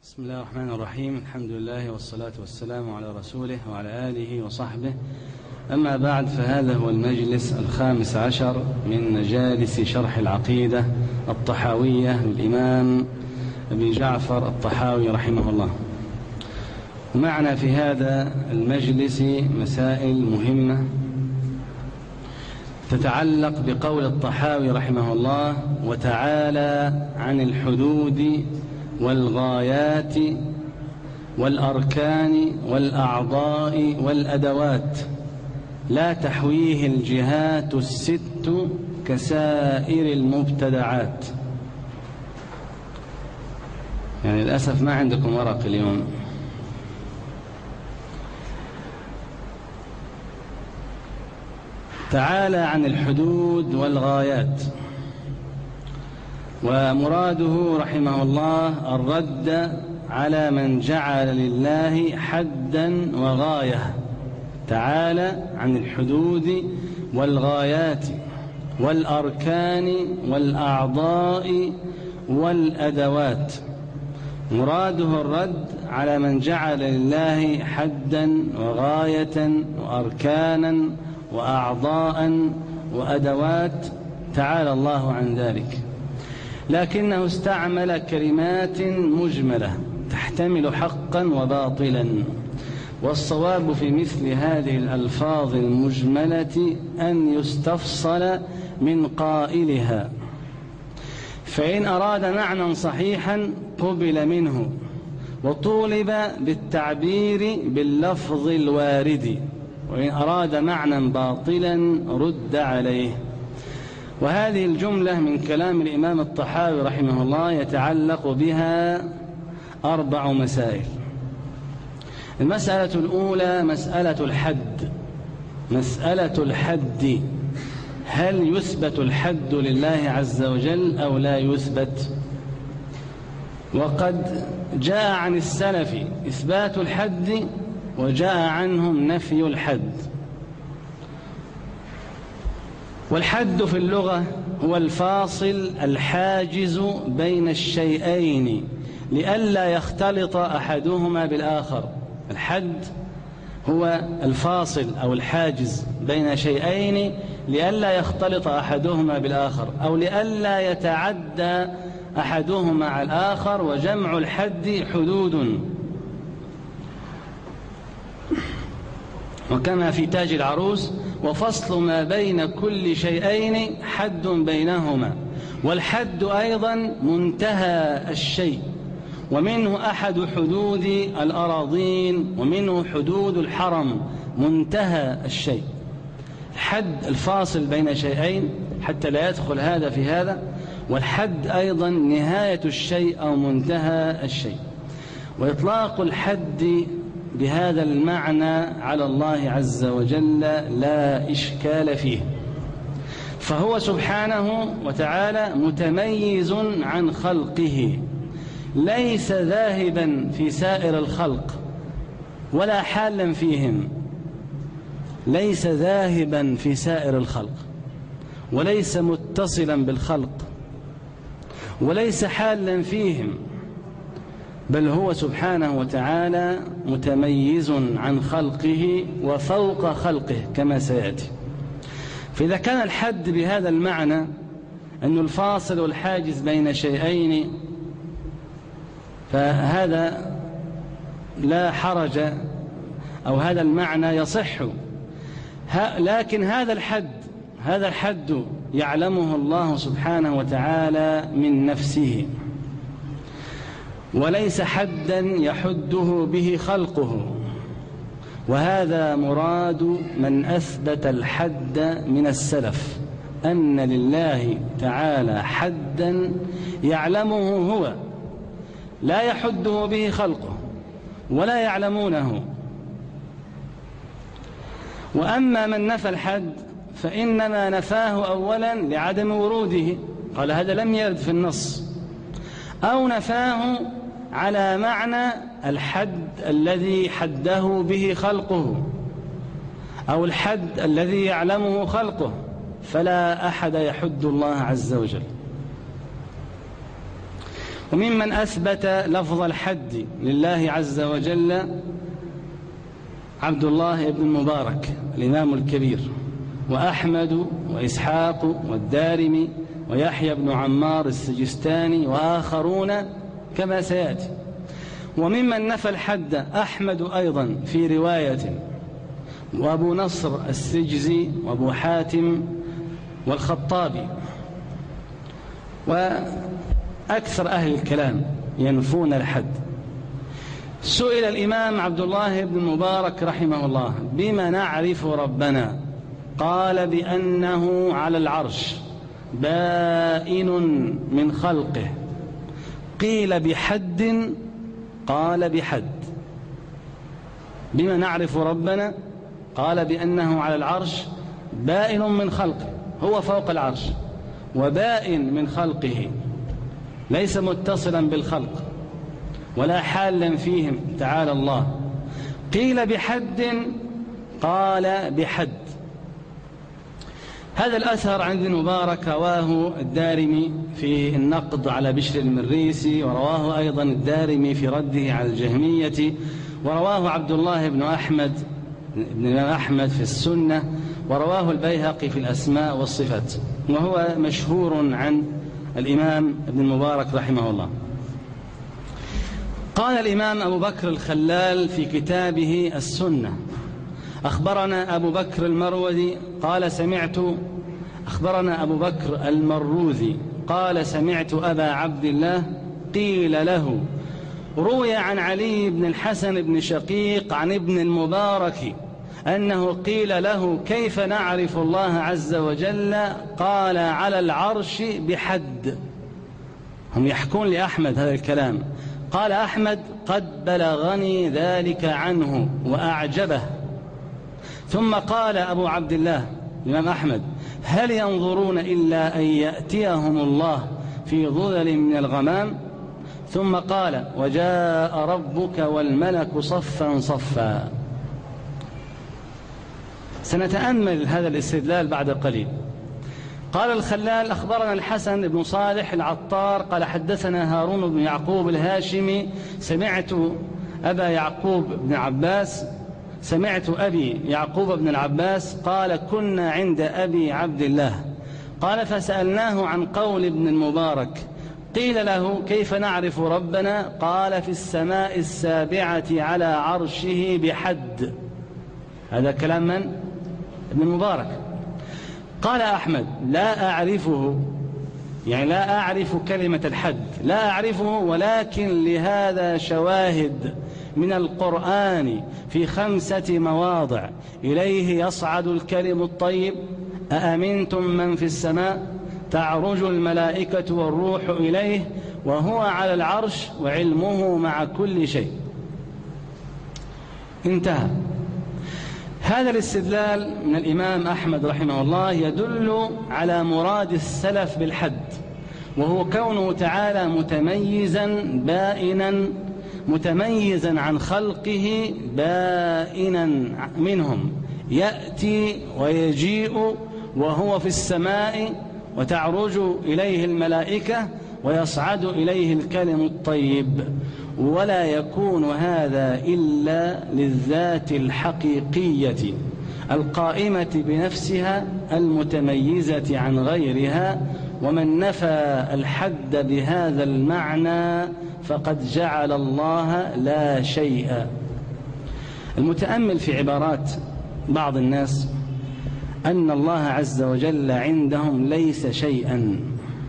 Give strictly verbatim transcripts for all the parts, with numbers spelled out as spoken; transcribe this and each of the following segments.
بسم الله الرحمن الرحيم. الحمد لله والصلاة والسلام على رسوله وعلى آله وصحبه. أما بعد، فهذا هو المجلس الخامس عشر من مجالس شرح العقيدة الطحاوية للإمام أبي جعفر الطحاوي رحمه الله. ومعنا في هذا المجلس مسائل مهمة تتعلق بقول الطحاوي رحمه الله: وتعالى عن الحدود والغايات والأركان والأعضاء والأدوات، لا تحويه الجهات الست كسائر المبتدعات. يعني للأسف ما عندكم ورق اليوم. تعالى عن الحدود والغايات، ومراده رحمه الله الرد على من جعل لله حدا وغاية. تعالى عن الحدود والغايات والأركان والأعضاء والأدوات، مراده الرد على من جعل لله حدا وغاية وأركانا وأعضاء وأدوات، تعالى الله عن ذلك، لكنه استعمل كلمات مجملة تحتمل حقا وباطلا. والصواب في مثل هذه الألفاظ المجملة أن يستفصل من قائلها، فإن أراد معنى صحيحا قبل منه، وطولب بالتعبير باللفظ الوارد، وإن أراد معنى باطلا رد عليه. وهذه الجملة من كلام الإمام الطحاوي رحمه الله يتعلق بها أربع مسائل. المسألة الأولى مسألة الحد. مسألة الحد: هل يثبت الحد لله عز وجل أو لا يثبت؟ وقد جاء عن السلف إثبات الحد، وجاء عنهم نفي الحد. والحد في اللغة هو الفاصل الحاجز بين الشيئين لئلا يختلط أحدهما بالآخر. الحد هو الفاصل أو الحاجز بين شيئين لئلا يختلط أحدهما بالآخر، أو لئلا يتعدى أحدهما على الآخر. وجمع الحد حدود، وكما في تاج العروس: وفصل ما بين كل شيئين حد بينهما. والحد أيضا منتهى الشيء، ومنه أحد حدود الأراضين، ومنه حدود الحرم، منتهى الشيء. الحد الفاصل بين شيئين حتى لا يدخل هذا في هذا، والحد أيضا نهاية الشيء أو منتهى الشيء. وإطلاق الحد بهذا المعنى على الله عز وجل لا إشكال فيه، فهو سبحانه وتعالى متميز عن خلقه، ليس ذاهبا في سائر الخلق ولا حالا فيهم. ليس ذاهبا في سائر الخلق، وليس متصلا بالخلق، وليس حالا فيهم، بل هو سبحانه وتعالى متميز عن خلقه وفوق خلقه كما سيأتي. فإذا كان الحد بهذا المعنى أنه الفاصل والحاجز بين شيئين، فهذا لا حرج، أو هذا المعنى يصح. لكن هذا الحد هذا الحد يعلمه الله سبحانه وتعالى من نفسه، وليس حدا يحده به خلقه. وهذا مراد من أثبت الحد من السلف، أن لله تعالى حدا يعلمه هو، لا يحده به خلقه ولا يعلمونه. وأما من نفى الحد فإنما نفاه أولا لعدم وروده، قال هذا لم يرد في النص، أو نفاه على معنى الحد الذي حده به خلقه، أو الحد الذي يعلمه خلقه، فلا أحد يحد الله عز وجل. وممن أثبت لفظ الحد لله عز وجل عبد الله بن المبارك الإمام الكبير، وأحمد وإسحاق والدارمي ويحيى بن عمار السجستاني وآخرون كما سيأتي. وممن نفى الحد أحمد أيضا في رواية، وأبو نصر السجزي وأبو حاتم والخطابي، وأكثر أهل الكلام ينفون الحد. سئل الإمام عبد الله بن المبارك رحمه الله: بما نعرف ربنا؟ قال: بأنه على العرش بائن من خلقه. قيل: بحد؟ قال: بحد. بما نعرف ربنا؟ قال: بأنه على العرش بائن من خلقه، هو فوق العرش وبائن من خلقه، ليس متصلا بالخلق ولا حالا فيهم تعالى الله. قيل: بحد؟ قال: بحد. هذا الأثر عند المبارك رواه الدارمي في النقد على بشر المريسي، ورواه أيضا الدارمي في رده على الجهمية، ورواه عبد الله بن أحمد بن الإمام أحمد في السنة، ورواه البيهقي في الأسماء والصفات، وهو مشهور عن الإمام ابن المبارك رحمه الله. قال الإمام أبو بكر الخلال في كتابه السنة: أخبرنا أبو بكر المروذي قال سمعت أخبرنا أبو بكر المروذي قال سمعت أبا عبد الله قيل له: روي عن علي بن الحسن بن شقيق عن ابن المبارك أنه قيل له: كيف نعرف الله عز وجل؟ قال: على العرش بحد. هم يحكون لأحمد هذا الكلام. قال أحمد: قد بلغني ذلك عنه وأعجبه. ثم قال أبو عبد الله الإمام أحمد: هل ينظرون إلا أن يأتيهم الله في ظلل من الغمام؟ ثم قال: وجاء ربك والملك صفا صفا. سنتأمل هذا الاستدلال بعد قليل. قال الخلال: أخبرنا الحسن بن صالح العطار قال حدثنا هارون بن يعقوب الهاشمي سمعت أبا يعقوب بن عباس سمعت أبي يعقوب بن العباس قال: كنا عند أبي عبد الله. قال: فسألناه عن قول ابن المبارك. قيل له: كيف نعرف ربنا؟ قال: في السماء السابعة على عرشه بحد. هذا كلام من؟ ابن المبارك. قال أحمد: لا أعرفه، يعني لا أعرف كلمة الحد، لا أعرفه، ولكن لهذا شواهد من القرآن في خمسة مواضع: إليه يصعد الكلم الطيب، أأمنتم من في السماء، تعرج الملائكة والروح إليه، وهو على العرش، وعلمه مع كل شيء. انتهى. هذا الاستدلال من الإمام أحمد رحمه الله يدل على مراد السلف بالحد، وهو كونه تعالى متميزا بائنا متميزا عن خلقه بائنا منهم، يأتي ويجيء وهو في السماء، وتعرج إليه الملائكة، ويصعد إليه الكلم الطيب، ولا يكون هذا إلا للذات الحقيقية القائمة بنفسها المتميزة عن غيرها. ومن نفى الحد بهذا المعنى فقد جعل الله لا شيء. المتأمل في عبارات بعض الناس أن الله عز وجل عندهم ليس شيئا،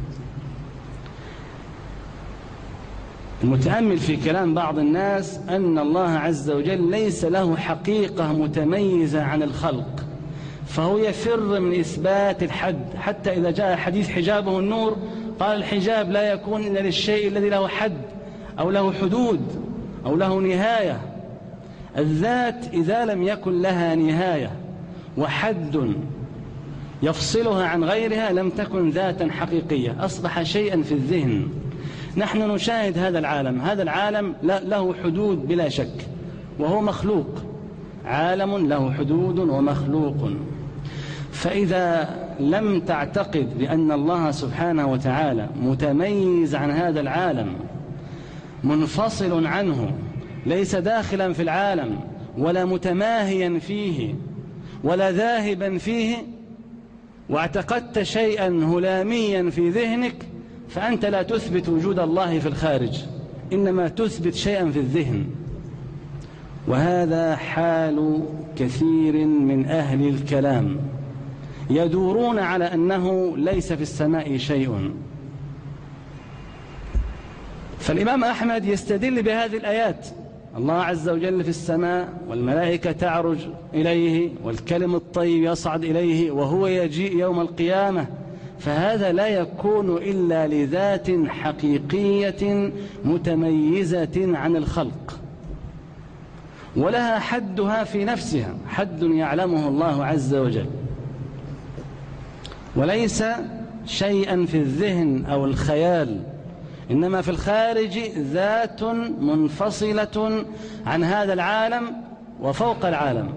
المتأمل في كلام بعض الناس أن الله عز وجل ليس له حقيقة متميزة عن الخلق، فهو يفر من إثبات الحد. حتى إذا جاء حديث حجابه النور قال الحجاب لا يكون إلا للشيء الذي له حد أو له حدود أو له نهاية. الذات إذا لم يكن لها نهاية وحد يفصلها عن غيرها لم تكن ذاتا حقيقية، أصبح شيئا في الذهن. نحن نشاهد هذا العالم، هذا العالم له حدود بلا شك، وهو مخلوق، عالم له حدود ومخلوق. فإذا لم تعتقد بأن الله سبحانه وتعالى متميز عن هذا العالم، منفصل عنه، ليس داخلا في العالم ولا متماهيا فيه ولا ذاهبا فيه، واعتقدت شيئا هلاميا في ذهنك، فأنت لا تثبت وجود الله في الخارج، إنما تثبت شيئا في الذهن. وهذا حال كثير من أهل الكلام، يدورون على أنه ليس في السماء شيء. فالإمام أحمد يستدل بهذه الآيات: الله عز وجل في السماء والملائكة تعرج إليه والكلم الطيب يصعد إليه وهو يجيء يوم القيامة، فهذا لا يكون إلا لذات حقيقية متميزة عن الخلق، ولها حدها في نفسها، حد يعلمه الله عز وجل، وليس شيئا في الذهن أو الخيال، إنما في الخارج ذات منفصلة عن هذا العالم وفوق العالم.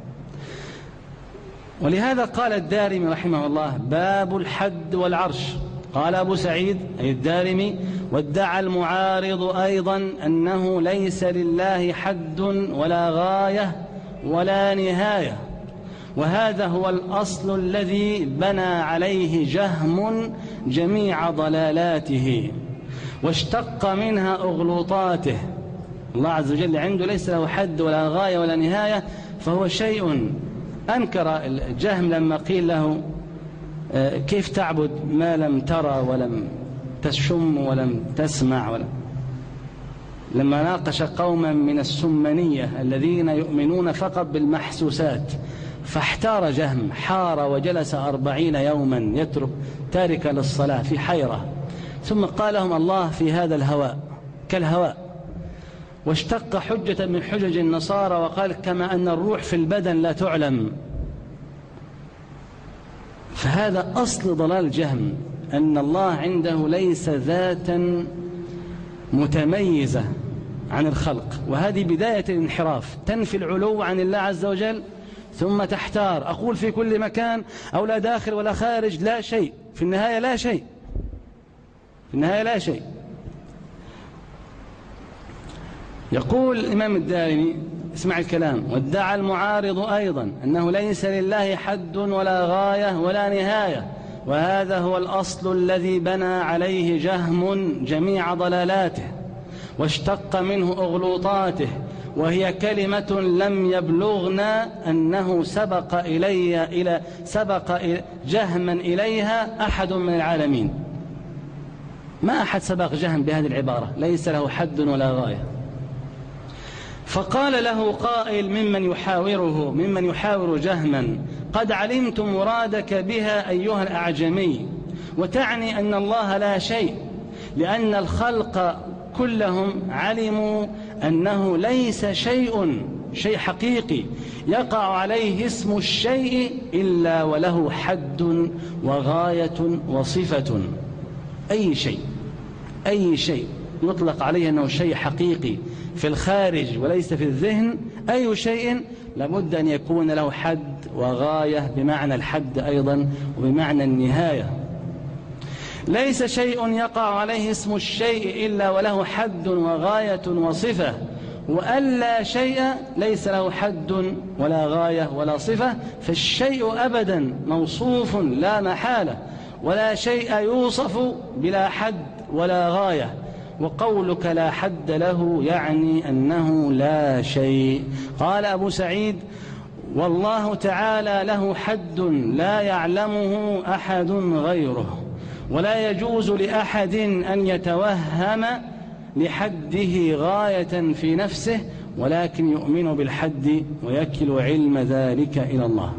ولهذا قال الدارمي رحمه الله: باب الحد والعرش. قال أبو سعيد أي الدارمي: وادعى المعارض أيضا أنه ليس لله حد ولا غاية ولا نهاية، وهذا هو الأصل الذي بنى عليه جهم جميع ضلالاته واشتق منها أغلوطاته. الله عز وجل عنده ليس له حد ولا غاية ولا نهاية، فهو شيء. أنكر الجهم لما قيل له: كيف تعبد ما لم ترى ولم تشم ولم تسمع ولم لما ناقش قوما من السمنية الذين يؤمنون فقط بالمحسوسات، فاحتار جهم، حار وجلس أربعين يوما يترك تاركا للصلاة في حيرة، ثم قال لهم: الله في هذا الهواء كالهواء، واشتق حجة من حجج النصارى وقال: كما أن الروح في البدن لا تعلم. فهذا أصل ضلال جهم، أن الله عنده ليس ذاتا متميزة عن الخلق، وهذه بداية الانحراف، تنفي العلو عن الله عز وجل ثم تحتار: أقول في كل مكان أو لا داخل ولا خارج، لا شيء في النهاية، لا شيء في النهاية لا شيء. يقول الإمام الدارمي: اسمع الكلام: وادعى المعارض أيضا أنه ليس لله حد ولا غاية ولا نهاية، وهذا هو الأصل الذي بنى عليه جهم جميع ضلالاته واشتق منه أغلوطاته، وهي كلمة لم يبلغنا أنه سبق إلي إلى سبق جهما إليها أحد من العالمين. ما أحد سبق جهم بهذه العبارة: ليس له حد ولا غاية. فقال له قائل ممن يحاوره ممن يحاور جهما: قد علمت مرادك بها أيها الأعجمي، وتعني أن الله لا شيء، لأن الخلق كلهم علموا أنه ليس شيء شيء حقيقي يقع عليه اسم الشيء إلا وله حد وغاية وصفة. أي شيء أي شيء يطلق عليه أنه شيء حقيقي في الخارج وليس في الذهن، أي شيء لابد أن يكون له حد وغاية، بمعنى الحد أيضا وبمعنى النهاية. ليس شيء يقع عليه اسم الشيء إلا وله حد وغاية وصفة، وألا شيء ليس له حد ولا غاية ولا صفة، فالشيء أبدا موصوف لا محالة، ولا شيء يوصف بلا حد ولا غاية. وقولك لا حد له يعني أنه لا شيء. قال أبو سعيد: والله تعالى له حد لا يعلمه أحد غيره، ولا يجوز لأحد أن يتوهم لحده غاية في نفسه، ولكن يؤمن بالحد ويكل علم ذلك إلى الله.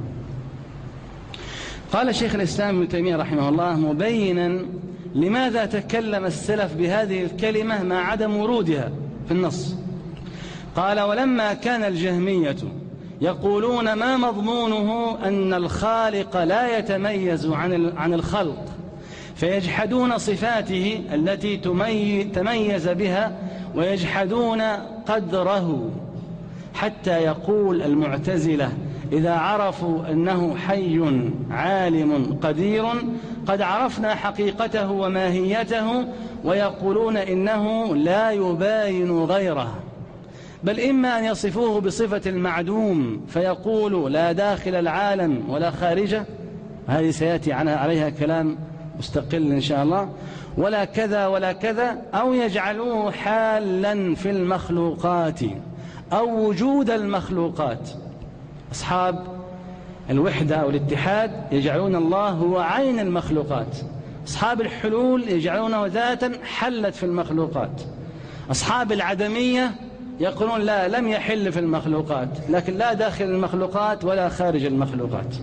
قال شيخ الإسلام ابن تيمية رحمه الله مبينا لماذا تكلم السلف بهذه الكلمة مع عدم ورودها في النص. قال: ولما كان الجهمية يقولون ما مضمونه أن الخالق لا يتميز عن الخلق، فيجحدون صفاته التي تميز بها ويجحدون قدره، حتى يقول المعتزلة إذا عرفوا أنه حي عالم قدير قد عرفنا حقيقته وماهيته، ويقولون إنه لا يباين غيره، بل إما أن يصفوه بصفة المعدوم فيقولوا لا داخل العالم ولا خارجه، هذه سيأتي عليها كلام مستقل إن شاء الله، ولا كذا ولا كذا، أو يجعلوه حالا في المخلوقات أو وجود المخلوقات. أصحاب الوحدة أو الاتحاد يجعلون الله هو عين المخلوقات، أصحاب الحلول يجعلونه ذاتا حلت في المخلوقات، أصحاب العدمية يقولون لا، لم يحل في المخلوقات، لكن لا داخل المخلوقات ولا خارج المخلوقات.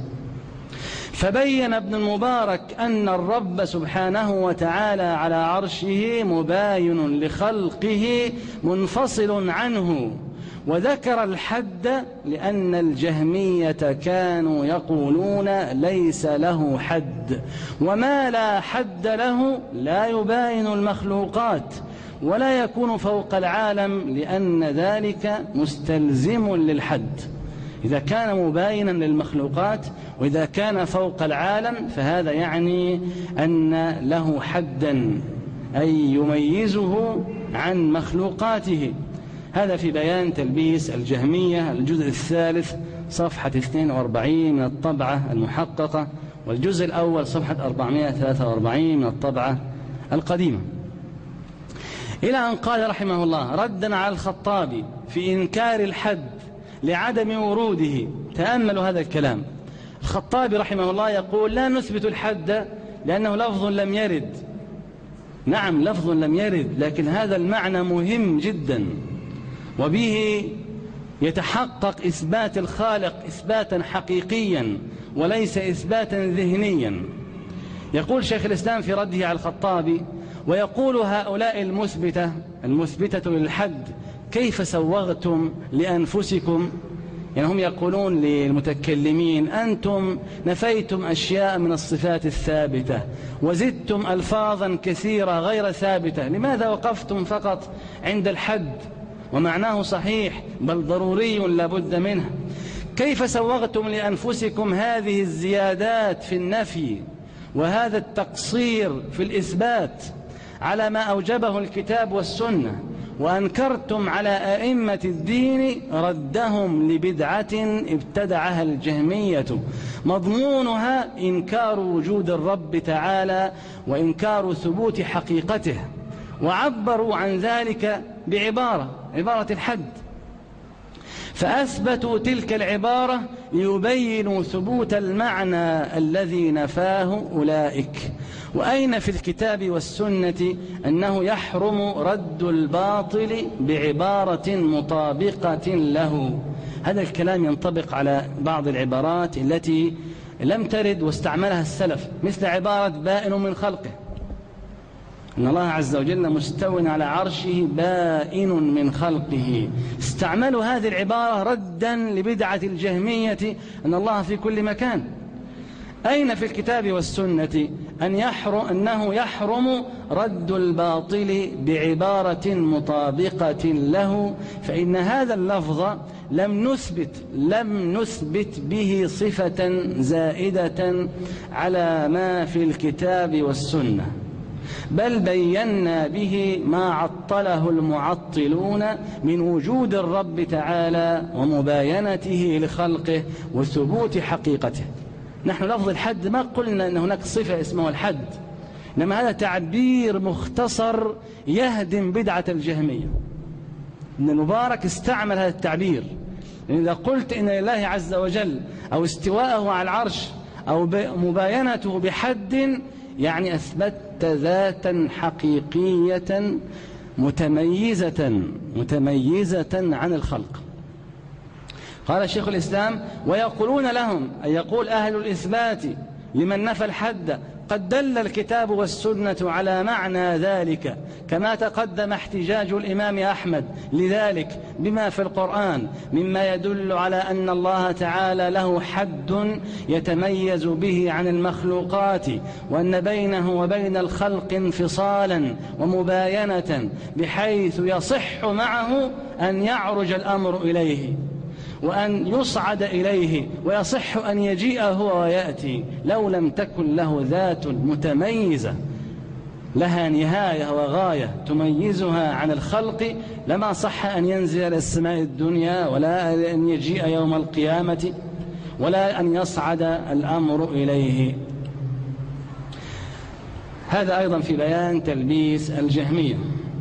فبين ابن المبارك أن الرب سبحانه وتعالى على عرشه مباين لخلقه منفصل عنه، وذكر الحد لأن الجهمية كانوا يقولون ليس له حد، وما لا حد له لا يباين المخلوقات ولا يكون فوق العالم، لأن ذلك مستلزم للحد. إذا كان مباينا للمخلوقات وإذا كان فوق العالم فهذا يعني أن له حدا، أي يميزه عن مخلوقاته. هذا في بيان تلبيس الجهمية، الجزء الثالث صفحة اثنين وأربعين من الطبعة المحققة، والجزء الأول صفحة أربعمائة وثلاثة وأربعين من الطبعة القديمة. إلى أن قال رحمه الله ردا على الخطابي في إنكار الحد لعدم وروده. تأملوا هذا الكلام. الخطابي رحمه الله يقول لا نثبت الحد لأنه لفظ لم يرد. نعم، لفظ لم يرد، لكن هذا المعنى مهم جدا، وبه يتحقق إثبات الخالق إثباتا حقيقيا وليس إثباتا ذهنيا. يقول شيخ الإسلام في رده على الخطابي: ويقول هؤلاء المثبتة المثبتة للحد كيف سوغتم لأنفسكم؟ يعني هم يقولون للمتكلمين أنتم نفيتم أشياء من الصفات الثابتة وزدتم ألفاظا كثيرة غير ثابتة، لماذا وقفتم فقط عند الحد ومعناه صحيح بل ضروري لابد منه؟ كيف سوغتم لأنفسكم هذه الزيادات في النفي وهذا التقصير في الإثبات على ما أوجبه الكتاب والسنة، وأنكرتم على أئمة الدين ردهم لبدعة ابتدعها الجهمية مضمونها إنكار وجود الرب تعالى وإنكار ثبوت حقيقته، وعبروا عن ذلك بعبارة عبارة الحد، فأثبتوا تلك العبارة ليبينوا ثبوت المعنى الذي نفاه أولئك. وأين في الكتاب والسنة أنه يحرم رد الباطل بعبارة مطابقة له؟ هذا الكلام ينطبق على بعض العبارات التي لم ترد واستعملها السلف، مثل عبارة بائن من خلقه، إن الله عز وجل مستو على عرشه بائن من خلقه. استعملوا هذه العبارة ردا لبدعة الجهمية أن الله في كل مكان. أين في الكتاب والسنة أن يحرم أنه يحرم رد الباطل بعبارة مطابقة له؟ فإن هذا اللفظ لم نثبت لم نثبت به صفة زائدة على ما في الكتاب والسنة، بل بينا به ما عطله المعطلون من وجود الرب تعالى ومباينته لخلقه وثبوت حقيقته. نحن لفظ الحد ما قلنا أن هناك صفة اسمها الحد، إنما هذا تعبير مختصر يهدم بدعة الجهمية. ابن المبارك استعمل هذا التعبير، يعني إذا قلت إن لله عز وجل أو استواءه على العرش أو مباينته بحد، يعني أثبتت ذاتا حقيقية متميزة متميزة عن الخلق. قال شيخ الإسلام: ويقولون لهم، أي يقول أهل الإثبات لمن نفى الحد: قد دل الكتاب والسنة على معنى ذلك، كما تقدم احتجاج الإمام أحمد لذلك بما في القرآن مما يدل على أن الله تعالى له حد يتميز به عن المخلوقات، وأن بينه وبين الخلق انفصالا ومباينة بحيث يصح معه أن يعرج الأمر إليه. وأن يصعد إليه ويصح أن يجيء هو ويأتي، لو لم تكن له ذات متميزة لها نهاية وغاية تميزها عن الخلق لما صح أن ينزل إلى السماء الدنيا، ولا أن يجيء يوم القيامة، ولا أن يصعد الأمر إليه. هذا أيضا في بيان تلبيس الجهمية.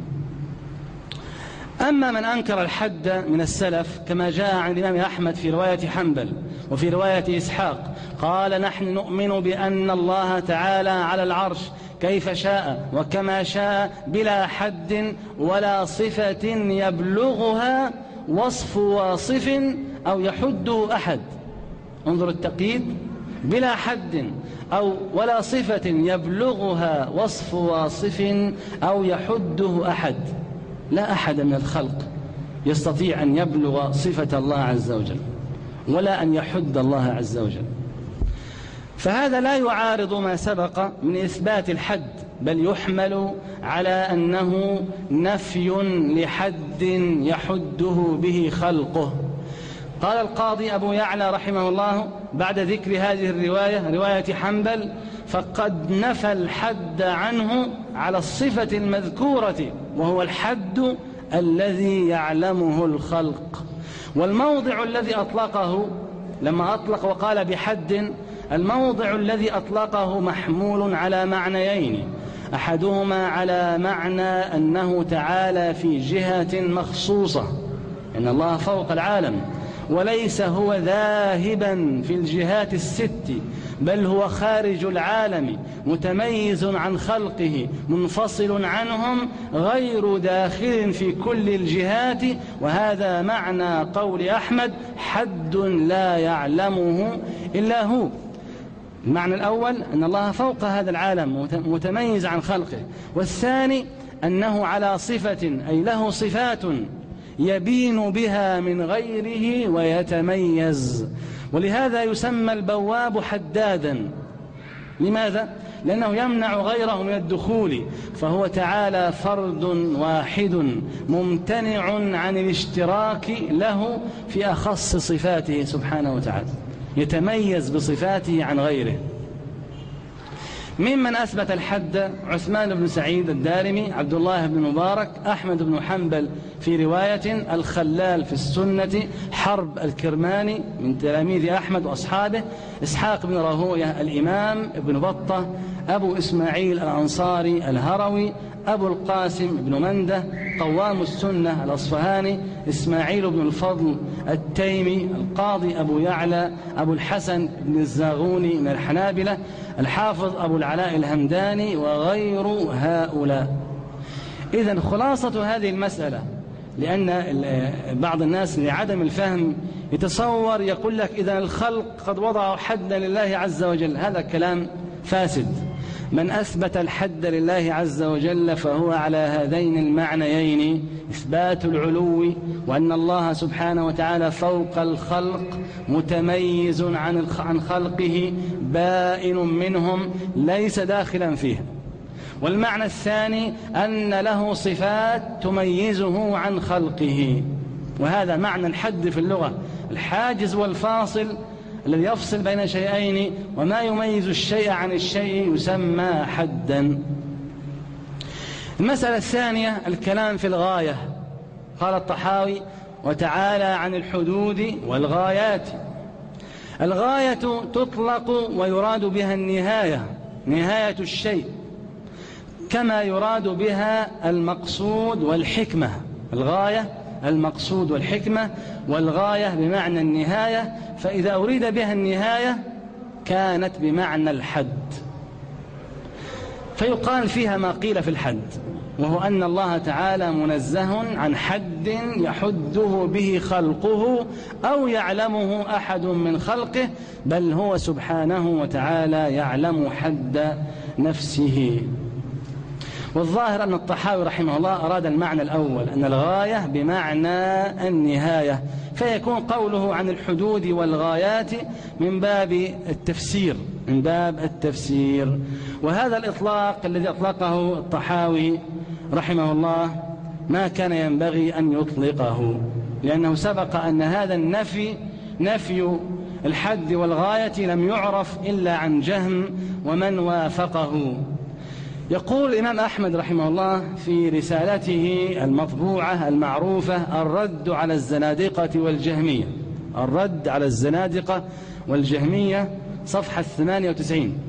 أما من أنكر الحد من السلف كما جاء عن الإمام أحمد في رواية حنبل وفي رواية إسحاق، قال: نحن نؤمن بأن الله تعالى على العرش كيف شاء وكما شاء بلا حد ولا صفة يبلغها وصف واصف أو يحده أحد. انظر التقييد: بلا حد أو ولا صفة يبلغها وصف واصف أو يحده أحد. لا أحد من الخلق يستطيع أن يبلغ صفة الله عز وجل ولا أن يحد الله عز وجل. فهذا لا يعارض ما سبق من إثبات الحد، بل يحمل على أنه نفي لحد يحده به خلقه. قال القاضي أبو يعلى رحمه الله بعد ذكر هذه الرواية، رواية حنبل: فقد نفى الحد عنه على الصفة المذكورة، وهو الحد الذي يعلمه الخلق. والموضع الذي أطلقه لما أطلق وقال بحد، الموضع الذي أطلقه محمول على معنيين: أحدهما على معنى أنه تعالى في جهة مخصوصة، إن الله فوق العالم، وليس هو ذاهبا في الجهات الست، بل هو خارج العالم متميز عن خلقه منفصل عنهم غير داخل في كل الجهات. وهذا معنى قول أحمد: حد لا يعلمه إلا هو. المعنى الأول أن الله فوق هذا العالم متميز عن خلقه، والثاني أنه على صفة، أي له صفات يبين بها من غيره ويتميز. ولهذا يسمى البواب حدادا. لماذا؟ لأنه يمنع غيره من الدخول، فهو تعالى فرد واحد ممتنع عن الاشتراك له في أخص صفاته سبحانه وتعالى، يتميز بصفاته عن غيره. ممن أثبت الحد: عثمان بن سعيد الدارمي، عبد الله بن مبارك، أحمد بن حنبل في رواية، الخلال في السنة، حرب الكرماني من تلاميذ أحمد وأصحابه، إسحاق بن راهوية الإمام، ابن بطة، أبو إسماعيل الأنصاري الهروي، أبو القاسم بن منده قوام السنة الأصفهاني، إسماعيل بن الفضل التيمي، القاضي أبو يعلى، أبو الحسن بن الزاغوني من الحنابلة، الحافظ أبو العلاء الهمداني، وغير هؤلاء. إذن خلاصة هذه المسألة، لأن بعض الناس لعدم الفهم يتصور يقول لك إذن الخلق قد وضعوا حدا لله عز وجل. هذا كلام فاسد. من أثبت الحد لله عز وجل فهو على هذين المعنيين: إثبات العلو، وأن الله سبحانه وتعالى فوق الخلق متميز عن خلقه بائن منهم ليس داخلا فيه. والمعنى الثاني أن له صفات تميزه عن خلقه. وهذا معنى الحد في اللغة: الحاجز والفاصل الذي يفصل بين شيئين، وما يميز الشيء عن الشيء يسمى حدا. المسألة الثانية: الكلام في الغاية. قال الطحاوي: وتعالى عن الحدود والغايات. الغاية تطلق ويراد بها النهاية، نهاية الشيء، كما يراد بها المقصود والحكمة. الغاية المقصود والحكمة، والغاية بمعنى النهاية، فإذا أريد بها النهاية كانت بمعنى الحد. فيقال فيها ما قيل في الحد، وهو أن الله تعالى منزه عن حد يحده به خلقه أو يعلمه أحد من خلقه، بل هو سبحانه وتعالى يعلم حد نفسه. والظاهر أن الطحاوي رحمه الله أراد المعنى الأول، أن الغاية بمعنى النهاية، فيكون قوله عن الحدود والغايات من باب التفسير، من باب التفسير. وهذا الإطلاق الذي أطلقه الطحاوي رحمه الله ما كان ينبغي أن يطلقه. لأنه سبق أن هذا النفي نفي الحد والغاية لم يعرف إلا عن جهم ومن وافقه. يقول الإمام أحمد رحمه الله في رسالته المطبوعة المعروفة الرد على الزنادقة والجهمية، الرد على الزنادقة والجهمية، صفحة ثمانية وتسعين،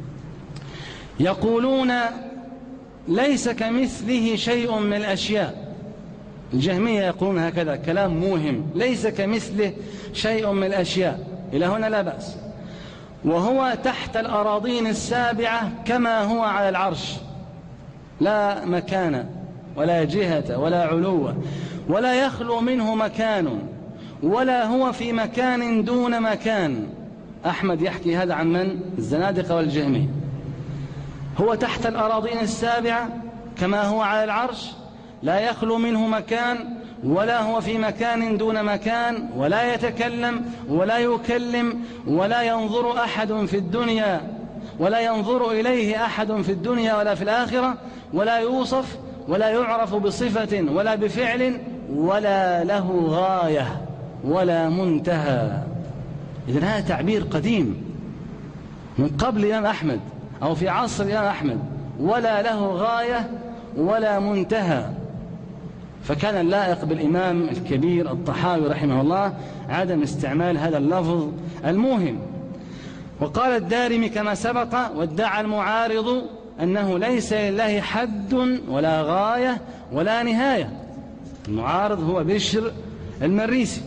يقولون ليس كمثله شيء من الأشياء. الجهمية يقولون هكذا، كلام موهم، ليس كمثله شيء من الأشياء، إلى هنا لا بأس. وهو تحت الأراضين السابعة كما هو على العرش، لا مكان ولا جهة ولا علو، ولا يخلو منه مكان، ولا هو في مكان دون مكان. أحمد يحكي هذا عن من؟ الزنادقة والجهمية. هو تحت الأراضين السابعة كما هو على العرش، لا يخلو منه مكان، ولا هو في مكان دون مكان، ولا يتكلم ولا يكلم، ولا ينظر أحد في الدنيا، ولا ينظر إليه أحد في الدنيا ولا في الآخرة، ولا يوصف ولا يعرف بصفة ولا بفعل، ولا له غاية ولا منتهى. إذن هذا تعبير قديم من قبل الإمام أحمد أو في عصر الإمام أحمد، ولا له غاية ولا منتهى. فكان اللائق بالإمام الكبير الطحاوي رحمه الله عدم استعمال هذا اللفظ الموهم. وقال الدارمي كما سبق، وادعى المعارض أنه ليس لله حد ولا غاية ولا نهاية. المعارض هو بشر المريسي.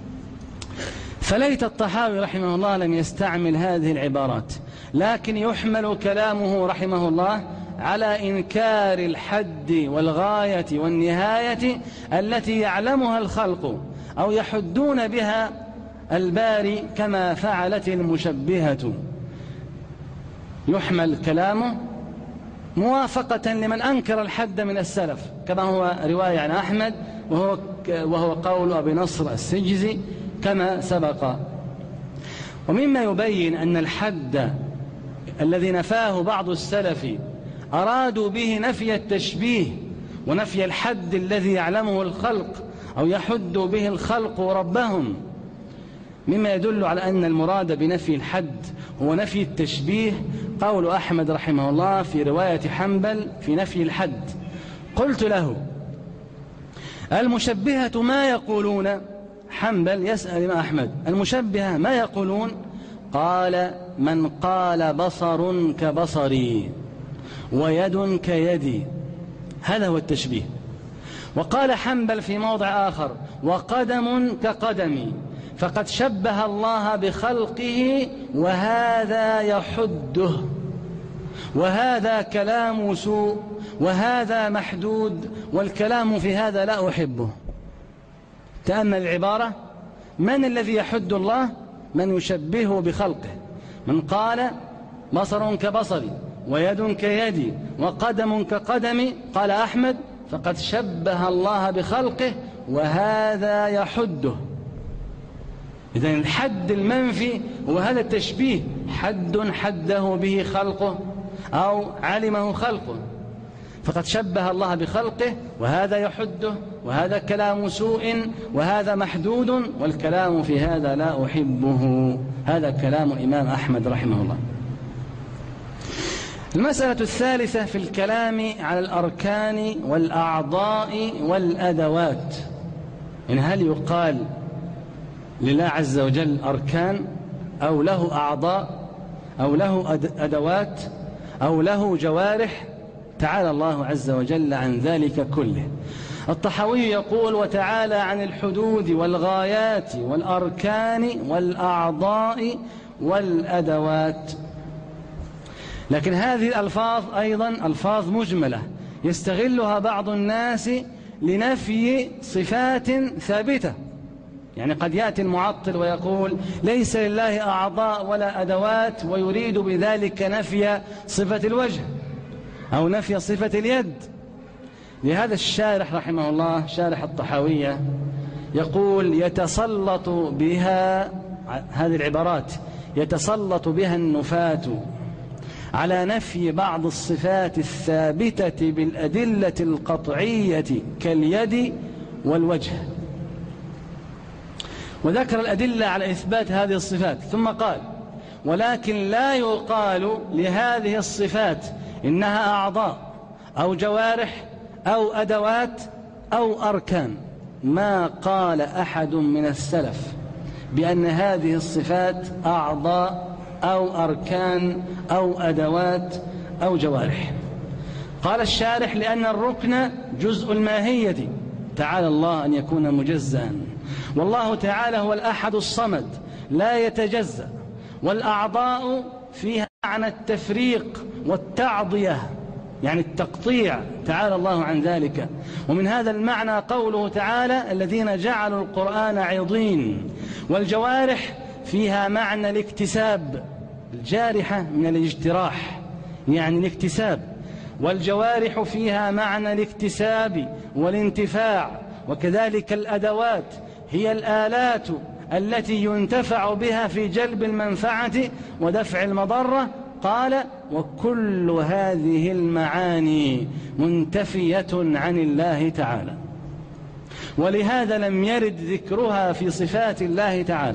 فليت الطحاوي رحمه الله لم يستعمل هذه العبارات، لكن يحمل كلامه رحمه الله على إنكار الحد والغاية والنهاية التي يعلمها الخلق أو يحدون بها الباري كما فعلت المشبهة. يحمل كلامه موافقة لمن أنكر الحد من السلف، كما هو رواية عن أحمد، وهو, وهو قول أبي نصر السجزي كما سبق. ومما يبين أن الحد الذي نفاه بعض السلف أرادوا به نفي التشبيه ونفي الحد الذي يعلمه الخلق أو يحد به الخلق ربهم، مما يدل على أن المراد بنفي الحد هو نفي التشبيه قول أحمد رحمه الله في رواية حنبل في نفي الحد. قلت له: المشبهة ما يقولون؟ حنبل يسأل ما أحمد: المشبهة ما يقولون؟ قال: من قال بصر كبصري ويد كيدي، هذا هو التشبيه. وقال حنبل في موضع آخر: وقدم كقدمي، فقد شبه الله بخلقه وهذا يحده، وهذا كلام سوء، وهذا محدود، والكلام في هذا لا أحبه. تأمل العبارة: من الذي يحد الله؟ من يشبهه بخلقه. من قال بصر كبصري ويد كيدي وقدم كقدمي، قال أحمد، فقد شبه الله بخلقه وهذا يحده. إذن الحد المنفي هو هذا التشبيه، حد حده به خلقه أو علمه خلقه، فقد شبه الله بخلقه وهذا يحده، وهذا كلام سوء، وهذا محدود، والكلام في هذا لا أحبه. هذا كلام الإمام أحمد رحمه الله. المسألة الثالثة في الكلام على الأركان والأعضاء والأدوات، إن هل يقال لله عز وجل أركان أو له أعضاء أو له أدوات أو له جوارح؟ تعالى الله عز وجل عن ذلك كله. الطحاوي يقول: وتعالى عن الحدود والغايات والأركان والأعضاء والأدوات. لكن هذه الألفاظ أيضا ألفاظ مجملة يستغلها بعض الناس لنفي صفات ثابتة. يعني قد يأتي المعطل ويقول: ليس لله أعضاء ولا أدوات، ويريد بذلك نفي صفة الوجه أو نفي صفة اليد. لهذا الشارح رحمه الله، شارح الطحاوية، يقول: يتسلط بها، هذه العبارات، يتسلط بها النفاة على نفي بعض الصفات الثابتة بالأدلة القطعية كاليد والوجه. وذكر الأدلة على إثبات هذه الصفات، ثم قال: ولكن لا يقال لهذه الصفات إنها أعضاء أو جوارح أو أدوات أو أركان. ما قال أحد من السلف بأن هذه الصفات أعضاء أو أركان أو أدوات أو جوارح. قال الشارح: لأن الركن جزء الماهية، تعالى الله أن يكون مجزأ، والله تعالى هو الأحد الصمد لا يتجزأ، والأعضاء فيها معنى التفريق والتعضية، يعني التقطيع، تعالى الله عن ذلك. ومن هذا المعنى قوله تعالى: الذين جعلوا القرآن عضين. والجوارح فيها معنى الاكتساب، الجارحة من الاجتراح يعني الاكتساب، والجوارح فيها معنى الاكتساب والانتفاع. وكذلك الأدوات هي الآلات التي ينتفع بها في جلب المنفعة ودفع المضرة. قال: وكل هذه المعاني منتفية عن الله تعالى، ولهذا لم يرد ذكرها في صفات الله تعالى.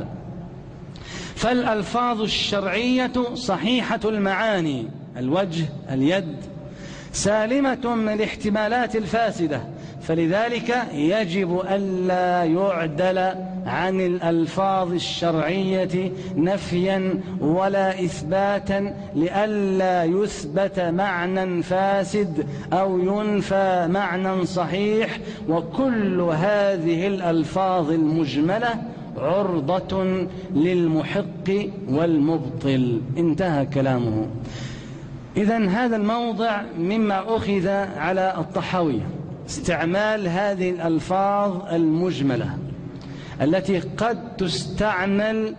فالألفاظ الشرعية صحيحة المعاني، الوجه، اليد، سالمة من الاحتمالات الفاسدة، فلذلك يجب ألا يعدل عن الألفاظ الشرعية نفيا ولا إثباتا، لئلا يثبت معنى فاسد أو ينفى معنى صحيح. وكل هذه الألفاظ المجملة عرضة للمحق والمبطل. انتهى كلامه. إذن هذا الموضع مما أخذ على الطحاوية، استعمال هذه الألفاظ المجملة التي قد تستعمل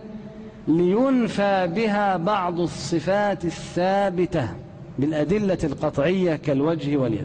لينفى بها بعض الصفات الثابتة بالأدلة القطعية كالوجه واليد.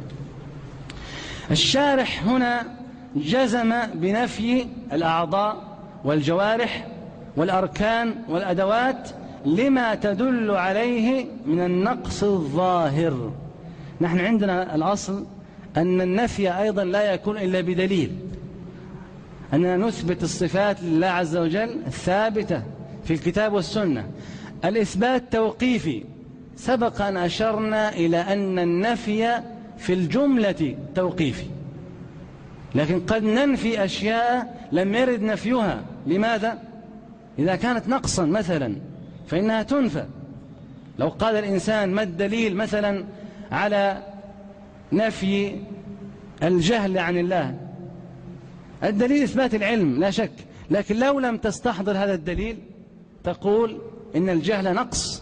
الشارح هنا جزم بنفي الأعضاء والجوارح والأركان والأدوات لما تدل عليه من النقص الظاهر. نحن عندنا الأصل أن النفي أيضا لا يكون إلا بدليل، أننا نثبت الصفات لله عز وجل الثابتة في الكتاب والسنة. الإثبات توقيفي، سبق أن أشرنا إلى أن النفي في الجملة توقيفي، لكن قد ننفي أشياء لم يرد نفيها. لماذا؟ إذا كانت نقصا مثلا فإنها تنفى. لو قال الإنسان: ما الدليل مثلا على نفي الجهل عن الله؟ الدليل إثبات العلم لا شك، لكن لو لم تستحضر هذا الدليل تقول إن الجهل نقص،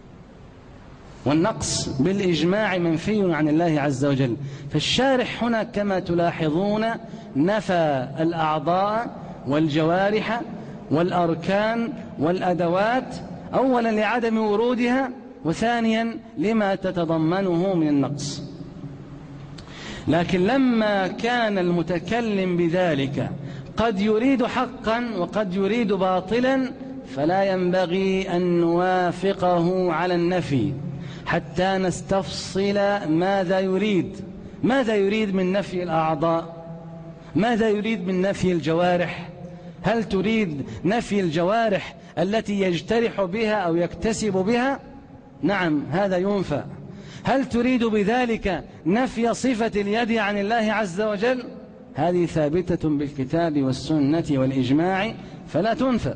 والنقص بالإجماع منفي عن الله عز وجل. فالشارح هنا كما تلاحظون نفى الأعضاء والجوارح والأركان والأدوات، أولا لعدم ورودها، وثانيا لما تتضمنه من النقص. لكن لما كان المتكلم بذلك قد يريد حقا وقد يريد باطلا، فلا ينبغي أن نوافقه على النفي حتى نستفصل ماذا يريد. ماذا يريد من نفي الأعضاء؟ ماذا يريد من نفي الجوارح؟ هل تريد نفي الجوارح التي يجترح بها أو يكتسب بها؟ نعم، هذا ينفى. هل تريد بذلك نفي صفة اليد عن الله عز وجل؟ هذه ثابتة بالكتاب والسنة والإجماع فلا تنفى.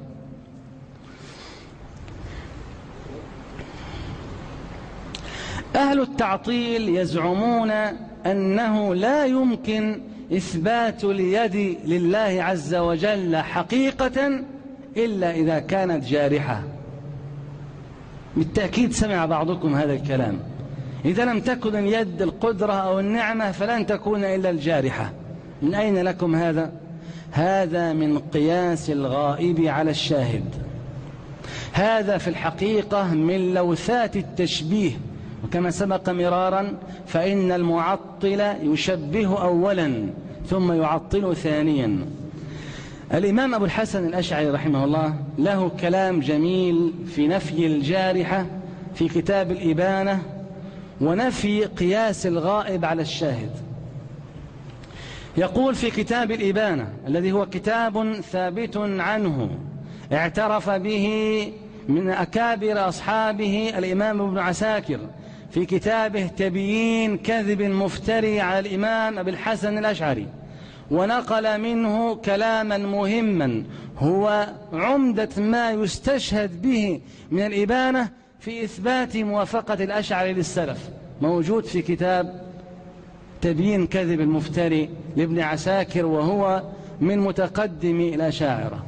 أهل التعطيل يزعمون أنه لا يمكن إثبات اليد لله عز وجل حقيقة إلا إذا كانت جارحة. بالتأكيد سمع بعضكم هذا الكلام: إذا لم تكن اليد القدرة أو النعمة فلن تكون إلا الجارحة. من أين لكم هذا؟ هذا من قياس الغائب على الشاهد. هذا في الحقيقة من لوثات التشبيه، وكما سبق مرارا فإن المعطل يشبه أولا ثم يعطل ثانيا. الإمام أبو الحسن الأشعري رحمه الله له كلام جميل في نفي الجارحة في كتاب الإبانة ونفي قياس الغائب على الشاهد. يقول في كتاب الإبانة الذي هو كتاب ثابت عنه اعترف به من أكابر أصحابه الإمام ابن عساكر في كتابه تبيين كذب المفتري على الإمام أبي الحسن الأشعري، ونقل منه كلاما مهما هو عمدة ما يستشهد به من الإبانة في إثبات موافقة الأشعري للسلف، موجود في كتاب تبيين كذب المفتري لابن عساكر، وهو من متقدم الأشاعرة.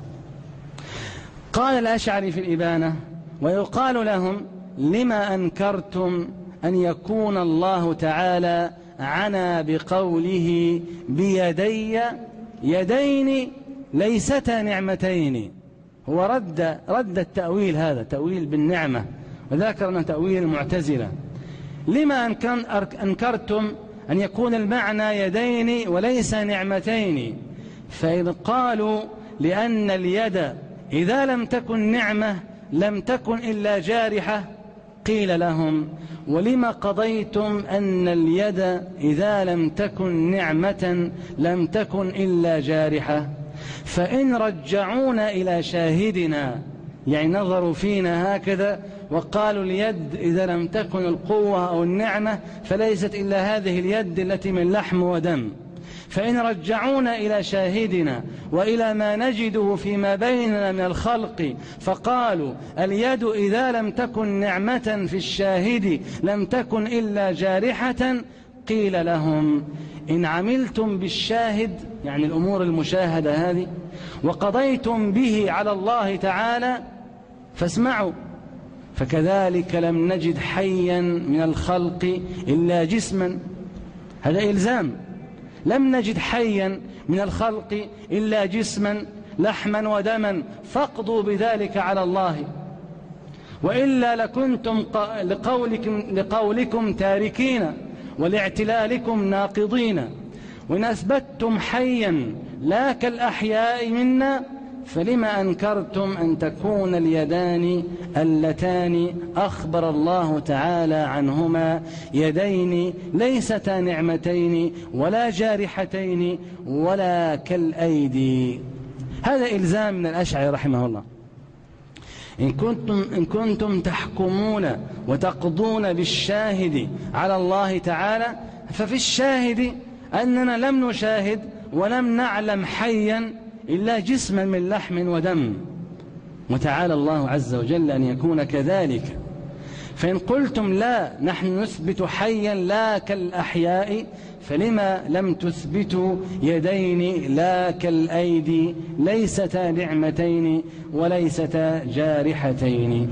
قال الأشعري في الإبانة: ويقال لهم: لما أنكرتم أن يكون الله تعالى عنا بقوله بيدي يدين ليستا نعمتين؟ هو رد, رد التأويل هذا، تأويل بالنعمة، وذكر أنه تأويل المعتزلة. لما أنكرتم أن يكون المعنى يدين وليس نعمتين؟ فإذ قالوا لأن اليد إذا لم تكن نعمة لم تكن إلا جارحة، قيل لهم: ولما قضيتم أن اليد إذا لم تكن نعمة لم تكن إلا جارحة؟ فإن رجعونا إلى شاهدنا، يعني نظروا فينا هكذا وقالوا اليد إذا لم تكن القوة أو النعمة فليست إلا هذه اليد التي من لحم ودم، فإن رجعونا إلى شاهدنا وإلى ما نجده فيما بيننا من الخلق فقالوا اليد إذا لم تكن نعمة في الشاهد لم تكن إلا جارحة، قيل لهم: إن عملتم بالشاهد، يعني الأمور المشاهدة هذه، وقضيتم به على الله تعالى فاسمعوا، فكذلك لم نجد حيا من الخلق إلا جسما. هذا إلزام، لم نجد حيا من الخلق إلا جسما لحما ودما، فاقضوا بذلك على الله، وإلا لكنتم لقولكم, لقولكم تاركين ولاعتلالكم ناقضين. وإن أثبتم حيا لا كالأحياء منا فلما أنكرتم أن تكون اليدان اللتان أخبر الله تعالى عنهما يدين ليستا نعمتين ولا جارحتين ولا كالأيدي؟ هذا إلزام من الأشعري رحمه الله. إن كنتم, إن كنتم تحكمون وتقضون بالشاهد على الله تعالى، ففي الشاهد أننا لم نشاهد ولم نعلم حيا إلا جسما من لحم ودم، وتعالى الله عز وجل أن يكون كذلك. فإن قلتم لا، نحن نثبت حيا لا كالأحياء، فلما لم تثبتوا يدين لا كالأيدي ليستا نعمتين وليستا جارحتين؟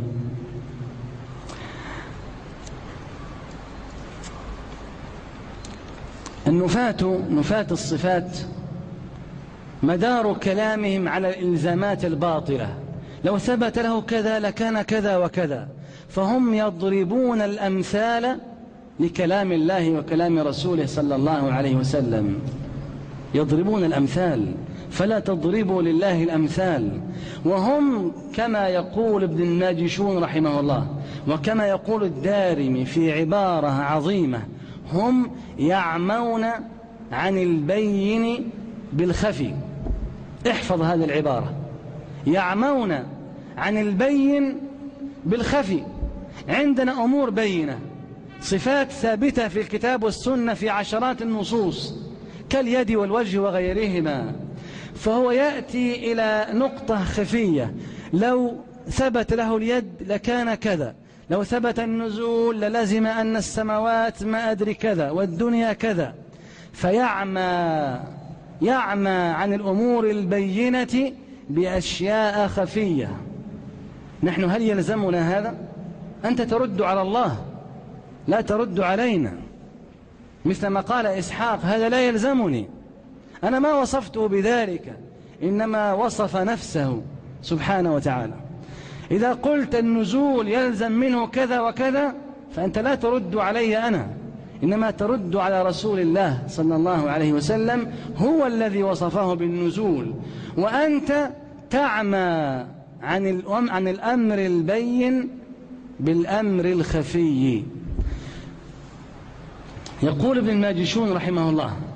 النفاة، نفاة الصفات، مدار كلامهم على الإلزامات الباطلة، لو ثبت له كذا لكان كذا وكذا، فهم يضربون الأمثال لكلام الله وكلام رسوله صلى الله عليه وسلم، يضربون الأمثال، فلا تضربوا لله الأمثال. وهم كما يقول ابن الماجشون رحمه الله وكما يقول الدارمي في عبارة عظيمة: هم يعمون عن البين بالخفي. احفظ هذه العبارة: يعمون عن البين بالخفي. عندنا أمور بينة، صفات ثابتة في الكتاب والسنة في عشرات النصوص كاليد والوجه وغيرهما، فهو يأتي إلى نقطة خفية: لو ثبت له اليد لكان كذا، لو ثبت النزول للزم أن السماوات ما أدري كذا والدنيا كذا، فيعمى يعمى عن الأمور البينة بأشياء خفية. نحن هل يلزمنا هذا؟ أنت ترد على الله، لا ترد علينا، مثل ما قال إسحاق: هذا لا يلزمني، أنا ما وصفته بذلك، إنما وصف نفسه سبحانه وتعالى. إذا قلت النزول يلزم منه كذا وكذا فأنت لا ترد علي أنا، إنما ترد على رسول الله صلى الله عليه وسلم، هو الذي وصفه بالنزول، وأنت تعمى عن عن الأمر البين بالأمر الخفي. يقول ابن الماجشون رحمه الله: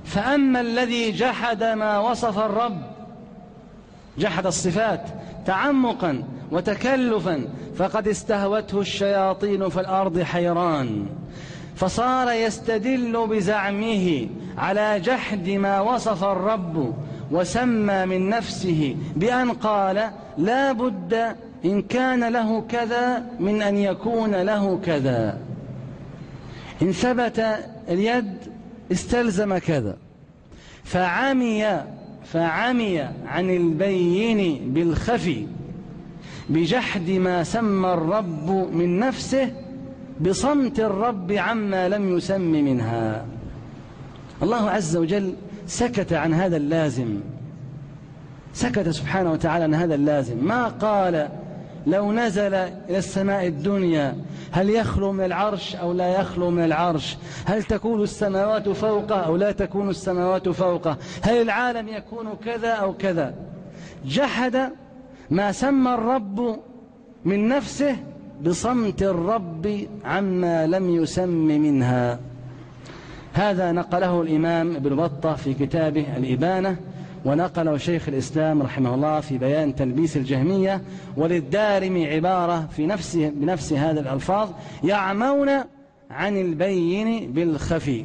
فأما الذي جحد ما وصف الرب، جحد الصفات تعمقا وتكلفا، فقد استهوته الشياطين في الأرض حيران، فصار يستدل بزعمه على جحد ما وصف الرب، وسمى من نفسه بأن قال لا بد إن كان له كذا من أن يكون له كذا، إن ثبت اليد استلزم كذا، فعمي فعمي عن البين بالخفي بجحد ما سمى الرب من نفسه بصمت الرب عما لم يسم منها. الله عز وجل سكت عن هذا اللازم، سكت سبحانه وتعالى عن هذا اللازم. ما قال لو نزل إلى السماء الدنيا هل يخلو من العرش أو لا يخلو من العرش، هل تكون السماوات فوقه أو لا تكون السماوات فوقه، هل العالم يكون كذا أو كذا. جحد ما سمى الرب من نفسه بصمت الرب عما لم يسم منها. هذا نقله الإمام ابن بطة في كتابه الإبانة، ونقله شيخ الإسلام رحمه الله في بيان تلبيس الجهمية، وللدارمي عبارة في نفسه بنفس هذه الألفاظ: يعمون عن البين بالخفي.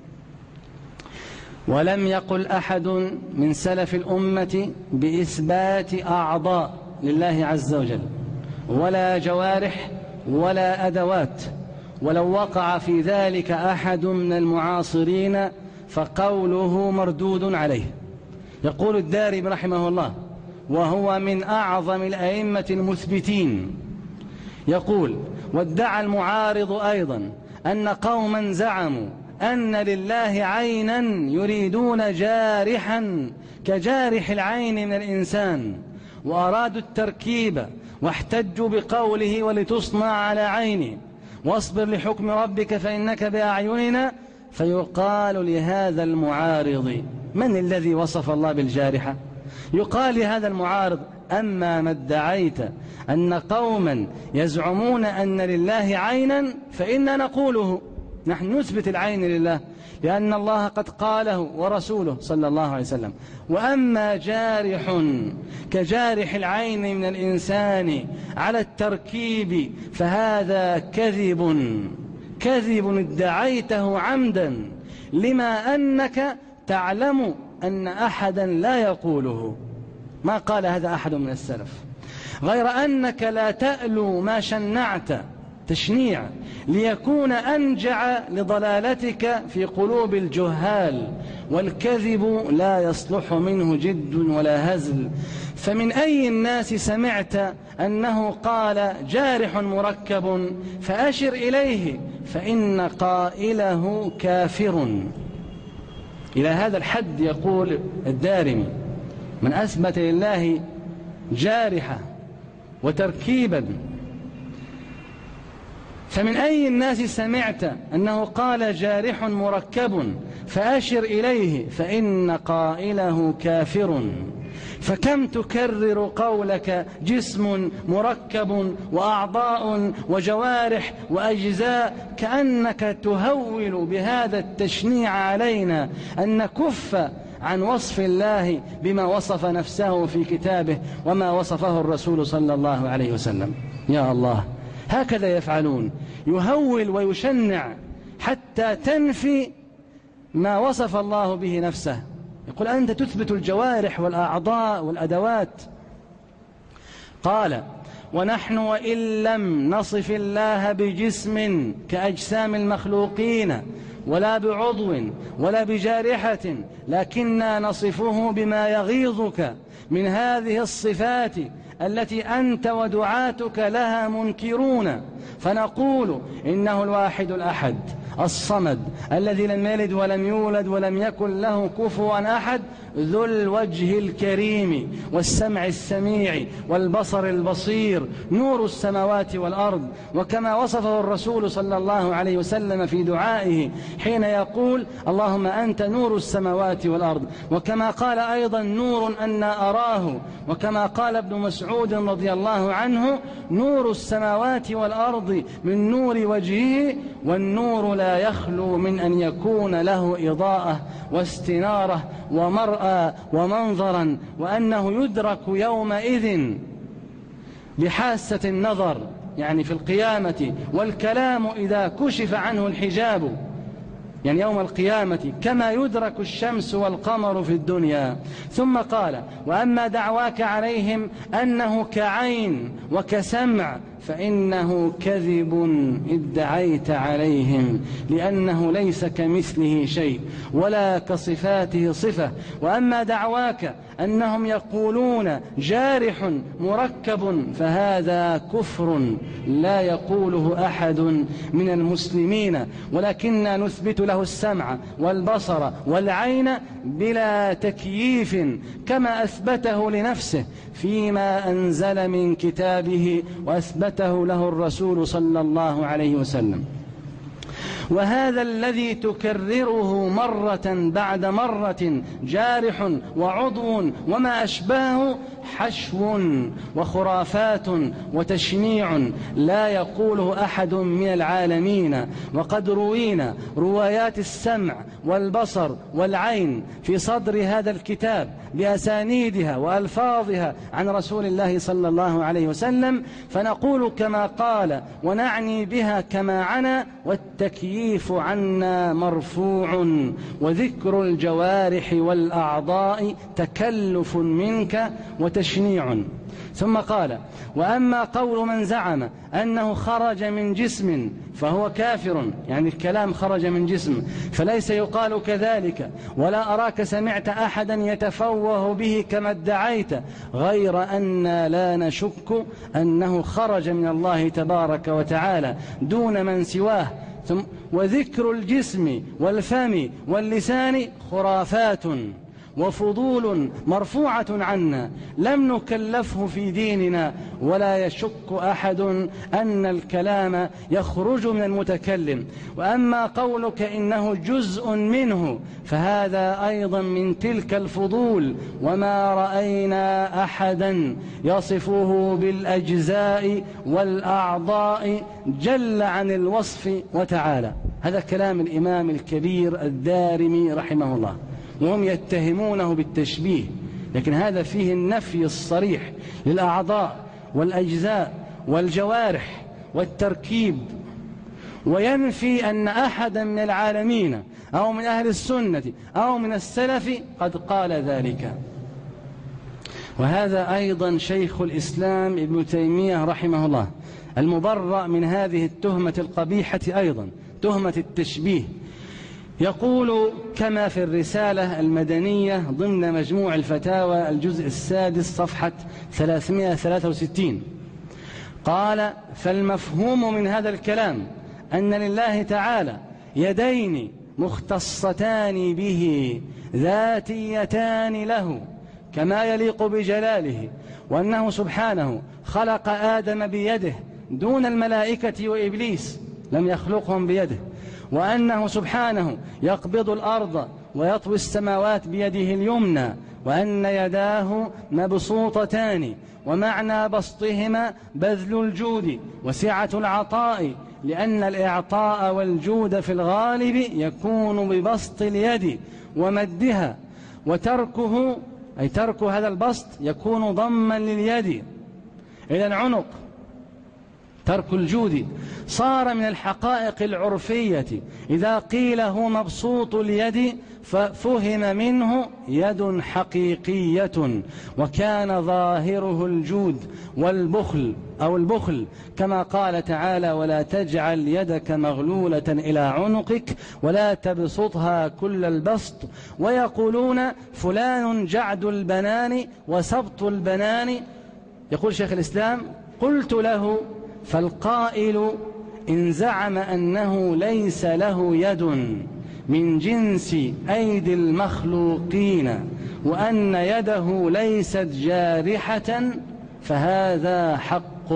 ولم يقل أحد من سلف الأمة بإثبات أعضاء لله عز وجل ولا جوارح ولا أدوات، ولو وقع في ذلك أحد من المعاصرين فقوله مردود عليه. يقول الدارمي رحمه الله، وهو من أعظم الأئمة المثبتين، يقول: وادعى المعارض أيضا أن قوما زعموا أن لله عينا يريدون جارحا كجارح العين من الإنسان، وأرادوا التركيب واحتجوا بقوله ولتصنع على عيني واصبر لحكم ربك فإنك بأعيننا. فيقال لهذا المعارض: من الذي وصف الله بالجارحة؟ يقال لهذا المعارض: أما ما ادعيت أن قوما يزعمون أن لله عينا فإنا نقوله، نحن نثبت العين لله لأن الله قد قاله ورسوله صلى الله عليه وسلم. وأما جارح كجارح العين من الإنسان على التركيب فهذا كذب كذب ادعيته عمدا، لما أنك تعلم أن أحدا لا يقوله. ما قال هذا أحد من السلف، غير أنك لا تألو ما شنعت تشنيع ليكون أنجع لضلالتك في قلوب الجهال، والكذب لا يصلح منه جد ولا هزل. فمن أي الناس سمعت أنه قال جارح مركب فأشر إليه فإن قائله كافر. إلى هذا الحد يقول الدارمي: من أثبت لله جارحة وتركيبا فمن أي الناس سمعت أنه قال جارح مركب فأشر إليه فإن قائله كافر. فكم تكرر قولك جسم مركب وأعضاء وجوارح وأجزاء، كأنك تهول بهذا التشنيع علينا أن نكف عن وصف الله بما وصف نفسه في كتابه وما وصفه الرسول صلى الله عليه وسلم. يا الله، هكذا يفعلون، يهول ويشنع حتى تنفي ما وصف الله به نفسه. يقول: أنت تثبت الجوارح والأعضاء والأدوات. قال: ونحن وإن لم نصف الله بجسم كأجسام المخلوقين ولا بعضو ولا بجارحة، لكننا نصفه بما يغيظك من هذه الصفات التي أنت ودعاتك لها منكرون، فنقول إنه الواحد الأحد الصمد الذي لم يلد ولم يولد ولم يكن له كفوا أحد، ذو الوجه الكريم والسمع السميع والبصر البصير، نور السماوات والأرض. وكما وصفه الرسول صلى الله عليه وسلم في دعائه حين يقول: اللهم أنت نور السماوات والأرض. وكما قال أيضا: نور أنا أراه. وكما قال ابن مسعود رضي الله عنه: نور السماوات والأرض من نور وجهه، والنور لا يخلو من أن يكون له إضاءة واستنارة ومرأى ومنظرا، وأنه يدرك يومئذ بحاسة النظر، يعني في القيامة، والكلام إذا كشف عنه الحجاب، يعني يوم القيامة، كما يدرك الشمس والقمر في الدنيا. ثم قال: وأما دعواك عليهم أنه كعين وكسمع فإنه كذب ادعيت عليهم، لأنه ليس كمثله شيء ولا كصفاته صفة. وأما دعواك أنهم يقولون جارح مركب فهذا كفر لا يقوله أحد من المسلمين، ولكننا نثبت له السمع والبصر والعين بلا تكييف كما أثبته لنفسه فيما أنزل من كتابه وأثبته له الرسول صلى الله عليه وسلم. وهذا الذي تكرره مرة بعد مرة جارح وعضو وما أشبهه حشو وخرافات وتشنيع لا يقوله أحد من العالمين. وقد روينا روايات السمع والبصر والعين في صدر هذا الكتاب بأسانيدها وألفاظها عن رسول الله صلى الله عليه وسلم، فنقول كما قال ونعني بها كما عنا، والتكييف عنا مرفوع، وذكر الجوارح والأعضاء تكلف منك وتشنيع. ثم قال: وأما قول من زعم أنه خرج من جسم فهو كافر، يعني الكلام خرج من جسم، فليس يقال كذلك، ولا أراك سمعت أحدا يتفوه به كما ادعيت، غير أن لا نشك أنه خرج من الله تبارك وتعالى دون من سواه. ثم وذكر الجسم والفم واللسان خرافات وفضول مرفوعة عنا، لم نكلفه في ديننا، ولا يشك أحد أن الكلام يخرج من المتكلم. وأما قولك إنه جزء منه فهذا أيضا من تلك الفضول، وما رأينا أحدا يصفه بالأجزاء والأعضاء جل عن الوصف وتعالى. هذا كلام الإمام الكبير الدارمي رحمه الله، وهم يتهمونه بالتشبيه، لكن هذا فيه النفي الصريح للأعضاء والأجزاء والجوارح والتركيب، وينفي أن أحدا من العالمين أو من أهل السنة أو من السلف قد قال ذلك. وهذا أيضا شيخ الإسلام ابن تيمية رحمه الله المبرأ من هذه التهمة القبيحة أيضا، تهمة التشبيه، يقول كما في الرسالة المدنية ضمن مجموع الفتاوى الجزء السادس صفحة ثلاثمائة وثلاثة وستين، قال: فالمفهوم من هذا الكلام أن لله تعالى يدين مختصتان به ذاتيتان له كما يليق بجلاله، وأنه سبحانه خلق آدم بيده دون الملائكة وإبليس لم يخلقهم بيده، وأنه سبحانه يقبض الأرض ويطوي السماوات بيده اليمنى، وأن يداه مبسوطتان، ومعنى بسطهما بذل الجود وسعة العطاء، لأن الإعطاء والجود في الغالب يكون ببسط اليد ومدها، وتركه أي ترك هذا البسط يكون ضما لليد إلى العنق، ترك الجود صار من الحقائق العرفية. إذا قيل هو مبسوط اليد ففهم منه يد حقيقية، وكان ظاهره الجود والبخل أو البخل، كما قال تعالى: ولا تجعل يدك مغلولة إلى عنقك ولا تبسطها كل البسط. ويقولون فلان جعد البنان وسبط البنان. يقول شيخ الإسلام: قلت له: فالقائل إن زعم أنه ليس له يد من جنس أيدي المخلوقين وأن يده ليست جارحة فهذا حق.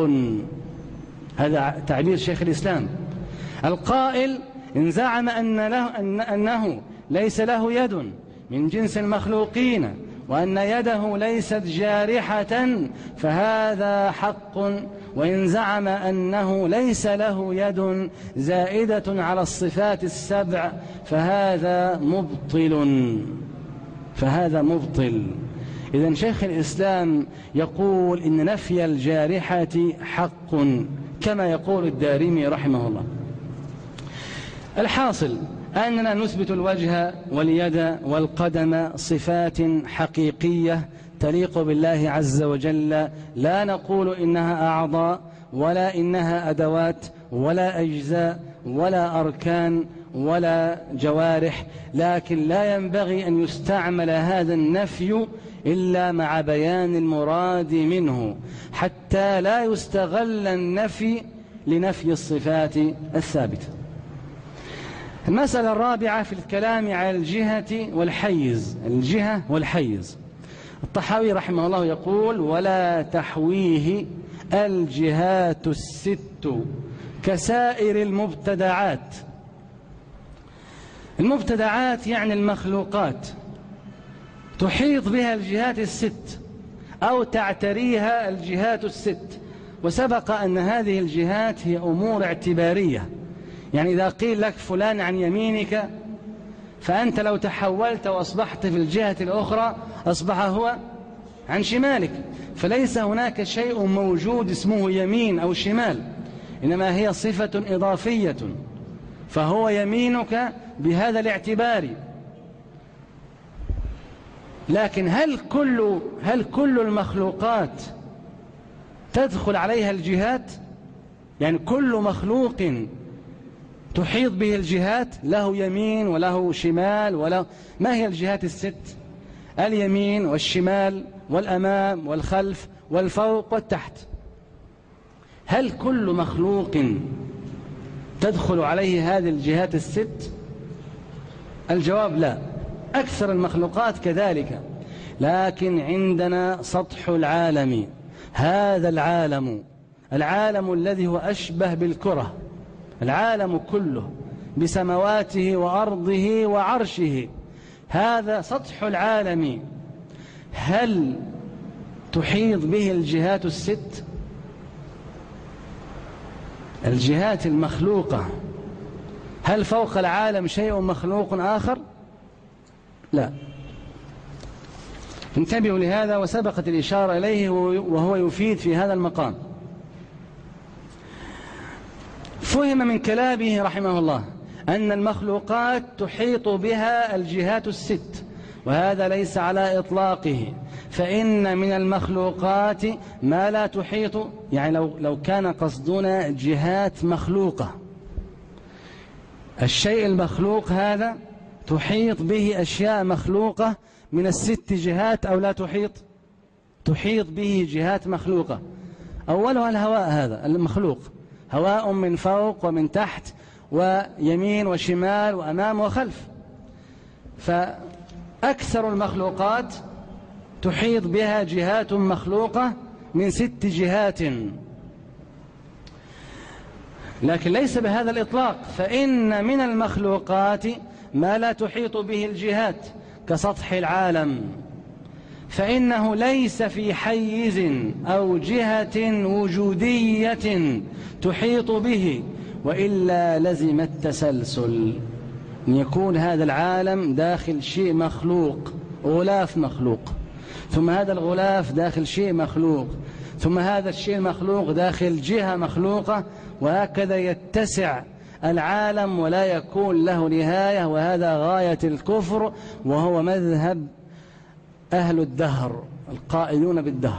هذا تعبير شيخ الإسلام. القائل إن زعم أن له أن أنه ليس له يد من جنس المخلوقين وأن يده ليست جارحة فهذا حق، وإن زعم أنه ليس له يد زائدة على الصفات السبع فهذا مبطل فهذا مبطل. إذن شيخ الإسلام يقول إن نفي الجارحة حق كما يقول الدارمي رحمه الله. الحاصل أننا نثبت الوجه واليد والقدم صفات حقيقية تليق بالله عز وجل، لا نقول إنها أعضاء ولا إنها أدوات ولا أجزاء ولا أركان ولا جوارح، لكن لا ينبغي أن يستعمل هذا النفي إلا مع بيان المراد منه حتى لا يستغل النفي لنفي الصفات الثابتة. المسألة الرابعة في الكلام على الجهة والحيز. الجهة والحيز، الطحاوي رحمه الله يقول: ولا تحويه الجهات الست كسائر المبتدعات. المبتدعات يعني المخلوقات تحيط بها الجهات الست أو تعتريها الجهات الست، وسبق أن هذه الجهات هي أمور اعتبارية. يعني إذا قيل لك فلان عن يمينك فأنت لو تحولت وأصبحت في الجهة الأخرى أصبح هو عن شمالك، فليس هناك شيء موجود اسمه يمين أو شمال، إنما هي صفة إضافية، فهو يمينك بهذا الاعتبار. لكن هل كل, هل كل المخلوقات تدخل عليها الجهات؟ يعني كل مخلوق تحيط به الجهات، له يمين وله شمال وله، ما هي الجهات الست؟ اليمين والشمال والأمام والخلف والفوق والتحت. هل كل مخلوق تدخل عليه هذه الجهات الست؟ الجواب لا، أكثر المخلوقات كذلك. لكن عندنا سطح العالم، هذا العالم العالم الذي هو أشبه بالكرة، العالم كله بسمواته وأرضه وعرشه، هذا سطح العالم، هل تحيط به الجهات الست؟ الجهات المخلوقة، هل فوق العالم شيء مخلوق آخر؟ لا. انتبهوا لهذا، وسبقت الإشارة إليه وهو يفيد في هذا المقام. فهم من كلامه رحمه الله أن المخلوقات تحيط بها الجهات الست، وهذا ليس على إطلاقه، فإن من المخلوقات ما لا تحيط، يعني لو, لو كان قصدنا جهات مخلوقة، الشيء المخلوق هذا تحيط به أشياء مخلوقة من الست جهات أو لا تحيط؟ تحيط به جهات مخلوقة. أولها الهواء، هذا المخلوق، هواء من فوق ومن تحت ويمين وشمال وأمام وخلف. فأكثر المخلوقات تحيط بها جهات مخلوقة من ست جهات، لكن ليس بهذا الإطلاق، فإن من المخلوقات ما لا تحيط به الجهات كسطح العالم، فإنه ليس في حيز أو جهة وجودية تحيط به، وإلا لزم التسلسل أن يكون هذا العالم داخل شيء مخلوق، غلاف مخلوق، ثم هذا الغلاف داخل شيء مخلوق، ثم هذا الشيء المخلوق داخل جهة مخلوقة، وهكذا يتسع العالم ولا يكون له نهاية. وهذا غاية الكفر، وهو مذهب أهل الدهر القائلون بالدهر،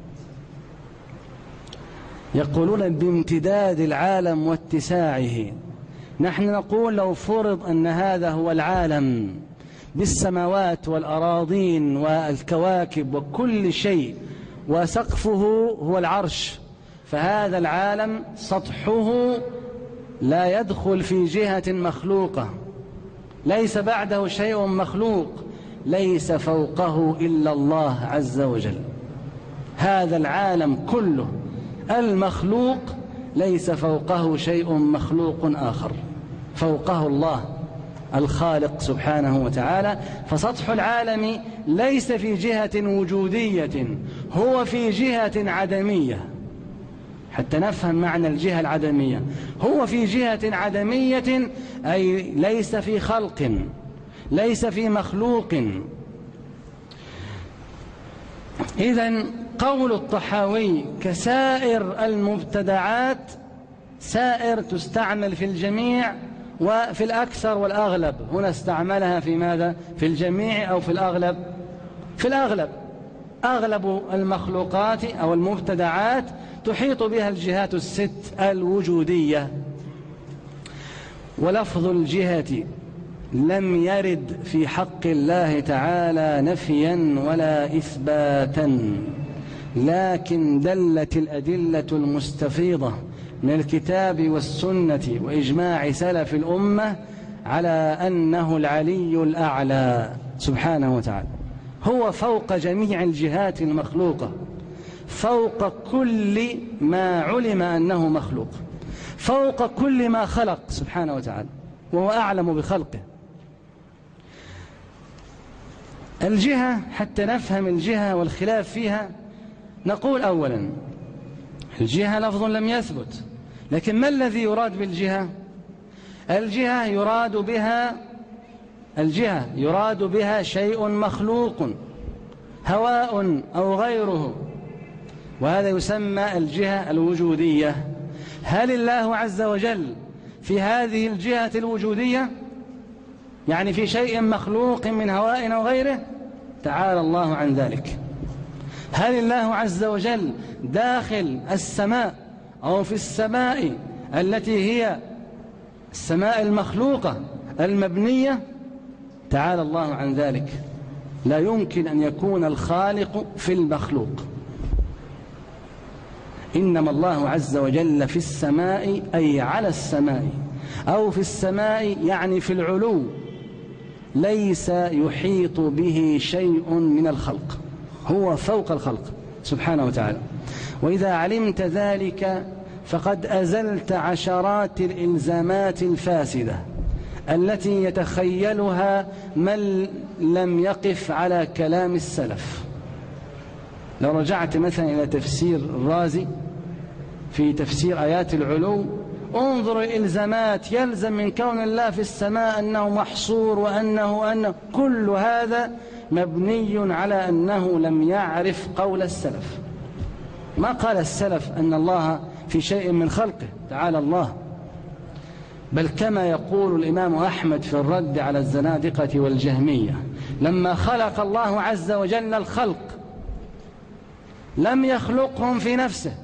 يقولون بامتداد العالم واتساعه. نحن نقول لو فرض أن هذا هو العالم بالسماوات والأراضين والكواكب وكل شيء، وسقفه هو العرش، فهذا العالم سطحه لا يدخل في جهة مخلوقة، ليس بعده شيء مخلوق، ليس فوقه إلا الله عز وجل. هذا العالم كله المخلوق ليس فوقه شيء مخلوق آخر، فوقه الله الخالق سبحانه وتعالى. فسطح العالم ليس في جهة وجودية، هو في جهة عدمية، حتى نفهم معنى الجهة العدمية. هو في جهة عدمية أي ليس في خلق، ليس في مخلوق. إذن قول الطحاوي كسائر المبتدعات، سائر تستعمل في الجميع وفي الأكثر والأغلب. هنا استعملها في ماذا؟ في الجميع أو في الأغلب؟ في الأغلب. أغلب المخلوقات أو المبتدعات تحيط بها الجهات الست الوجودية. ولفظ الجهة لم يرد في حق الله تعالى نفيا ولا إثباتا، لكن دلت الأدلة المستفيضة من الكتاب والسنة وإجماع سلف الأمة على أنه العلي الأعلى سبحانه وتعالى، هو فوق جميع الجهات المخلوقة، فوق كل ما علم أنه مخلوق، فوق كل ما خلق سبحانه وتعالى، وهو أعلم بخلقه. الجهة حتى نفهم الجهة والخلاف فيها، نقول أولا الجهة لفظ لم يثبت، لكن ما الذي يراد بالجهة؟ الجهة يراد بها الجهة يراد بها شيء مخلوق، هواء أو غيره، وهذا يسمى الجهة الوجودية. هل الله عز وجل في هذه الجهة الوجودية، يعني في شيء مخلوق من هواء أو غيره؟ تعالى الله عن ذلك. هل الله عز وجل داخل السماء أو في السماء التي هي السماء المخلوقة المبنية؟ تعالى الله عن ذلك. لا يمكن أن يكون الخالق في المخلوق. إنما الله عز وجل في السماء أي على السماء، أو في السماء يعني في العلو، ليس يحيط به شيء من الخلق، هو فوق الخلق سبحانه وتعالى. وإذا علمت ذلك فقد أزلت عشرات الإلزامات الفاسدة التي يتخيلها من لم يقف على كلام السلف. لو رجعت مثلا إلى تفسير الرازي في تفسير آيات العلو، انظر الإلزامات، يلزم من كون الله في السماء أنه محصور، وأنه أنه كل هذا مبني على أنه لم يعرف قول السلف. ما قال السلف أن الله في شيء من خلقه تعالى الله، بل كما يقول الإمام أحمد في الرد على الزنادقة والجهمية، لما خلق الله عز وجل الخلق لم يخلقهم في نفسه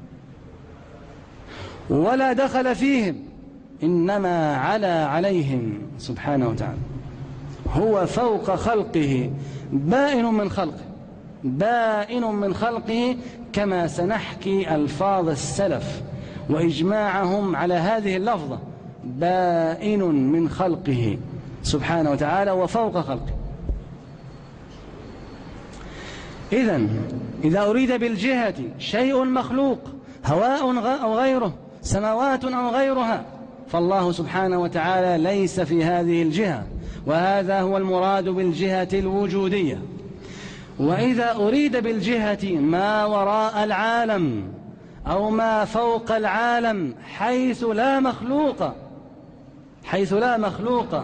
ولا دخل فيهم، إنما علا عليهم سبحانه وتعالى. هو فوق خلقه، بائن من خلقه، بائن من خلقه، كما سنحكي ألفاظ السلف وإجماعهم على هذه اللفظة، بائن من خلقه سبحانه وتعالى وفوق خلقه. إذن إذا أريد بالجهة شيء مخلوق، هواء أو غيره، سماوات أو غيرها، فالله سبحانه وتعالى ليس في هذه الجهة، وهذا هو المراد بالجهة الوجودية. وإذا أريد بالجهة ما وراء العالم أو ما فوق العالم حيث لا مخلوق، حيث لا مخلوق،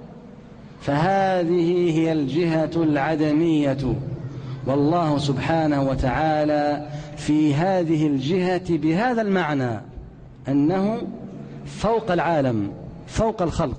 فهذه هي الجهة العدمية. والله سبحانه وتعالى في هذه الجهة بهذا المعنى أنه فوق العالم، فوق الخلق.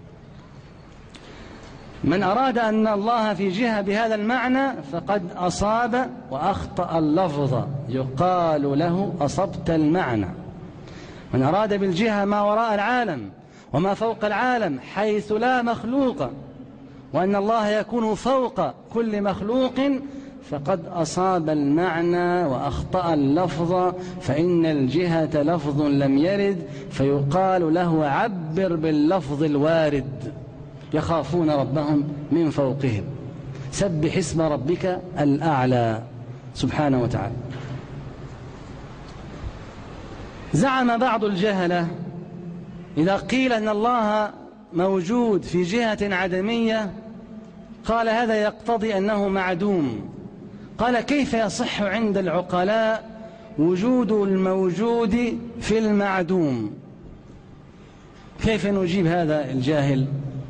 من أراد أن الله في جهة بهذا المعنى فقد أصاب وأخطأ اللفظ، يقال له أصبت المعنى. من أراد بالجهة ما وراء العالم وما فوق العالم حيث لا مخلوق، وأن الله يكون فوق كل مخلوق، فقد أصاب المعنى وأخطأ اللفظ، فإن الجهة لفظ لم يرد، فيقال له عبر باللفظ الوارد. يخافون ربهم من فوقهم، سبح اسم ربك الأعلى سبحانه وتعالى. زعم بعض الجهلة إذا قيل أن الله موجود في جهة عدمية، قال هذا يقتضي أنه معدوم. قال كيف يصح عند العقلاء وجود الموجود في المعدوم. كيف نجيب هذا الجاهل؟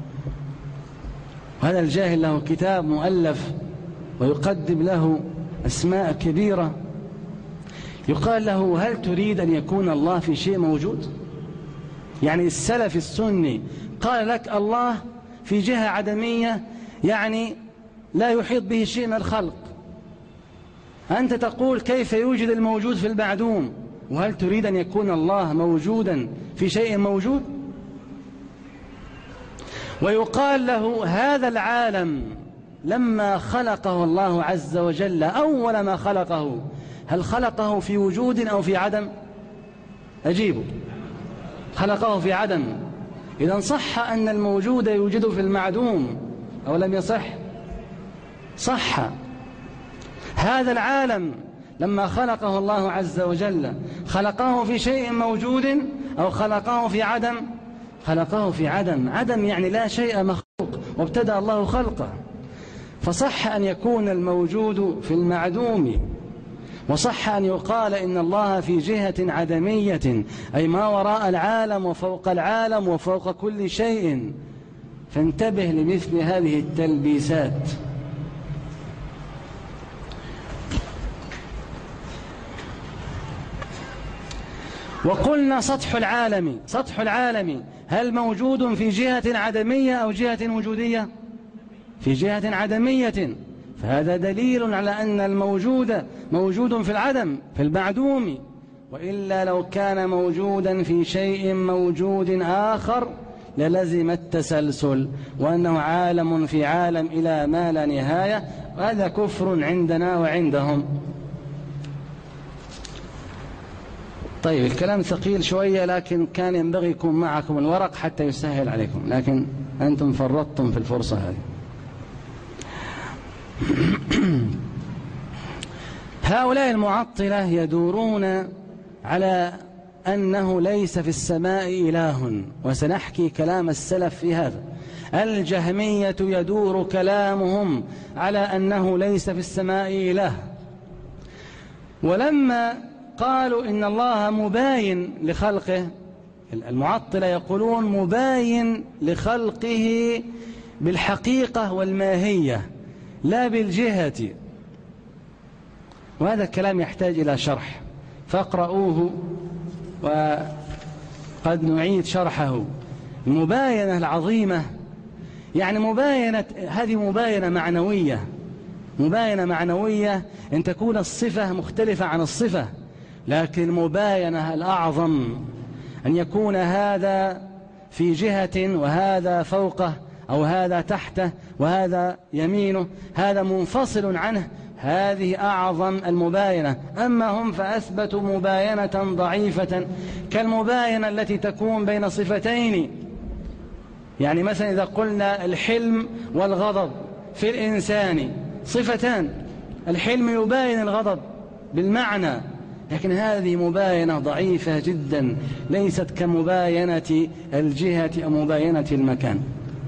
هذا الجاهل له كتاب مؤلف ويقدم له أسماء كبيرة. يقال له: هل تريد أن يكون الله في شيء موجود؟ يعني السلف السني قال لك الله في جهة عدمية، يعني لا يحيط به شيء من الخلق. أنت تقول كيف يوجد الموجود في المعدوم، وهل تريد أن يكون الله موجودا في شيء موجود؟ ويقال له: هذا العالم لما خلقه الله عز وجل أول ما خلقه، هل خلقه في وجود أو في عدم؟ أجيبوا. خلقه في عدم. إذن صح أن الموجود يوجد في المعدوم أو لم يصح؟ صح. هذا العالم لما خلقه الله عز وجل خلقه في شيء موجود أو خلقه في عدم؟ خلقه في عدم. عدم يعني لا شيء مخلوق، وابتدأ الله خلقه. فصح أن يكون الموجود في المعدوم، وصح أن يقال إن الله في جهة عدمية، أي ما وراء العالم وفوق العالم وفوق كل شيء. فانتبه لمثل هذه التلبيسات. وقلنا سطح العالم، سطح العالم هل موجود في جهة عدمية أو جهة وجودية؟ في جهة عدمية. فهذا دليل على أن الموجود موجود في العدم، في المعدوم. وإلا لو كان موجودا في شيء موجود آخر للزم التسلسل، وأنه عالم في عالم إلى ما لا نهاية. وهذا كفر عندنا وعندهم. طيب، الكلام ثقيل شوية، لكن كان ينبغي يكون معكم الورق حتى يسهل عليكم، لكن أنتم فرطتم في الفرصة هذه. هؤلاء المعطلة يدورون على أنه ليس في السماء إله، وسنحكي كلام السلف في هذا. الجهمية يدور كلامهم على أنه ليس في السماء إله، ولما قالوا إن الله مباين لخلقه، المعطلة يقولون مباين لخلقه بالحقيقة والماهية لا بالجهة. وهذا الكلام يحتاج إلى شرح، فاقرؤوه وقد نعيد شرحه. المباينة العظيمة يعني مباينة، هذه مباينة معنوية. مباينة معنوية أن تكون الصفة مختلفة عن الصفة، لكن المباينة الأعظم أن يكون هذا في جهة وهذا فوقه، أو هذا تحته وهذا يمينه، هذا منفصل عنه. هذه أعظم المباينة. أما هم فأثبتوا مباينة ضعيفة كالمباينة التي تكون بين صفتين. يعني مثلا إذا قلنا الحلم والغضب في الإنسان صفتان، الحلم يباين الغضب بالمعنى، لكن هذه مباينة ضعيفة جدا، ليست كمباينة الجهة أو مباينة المكان.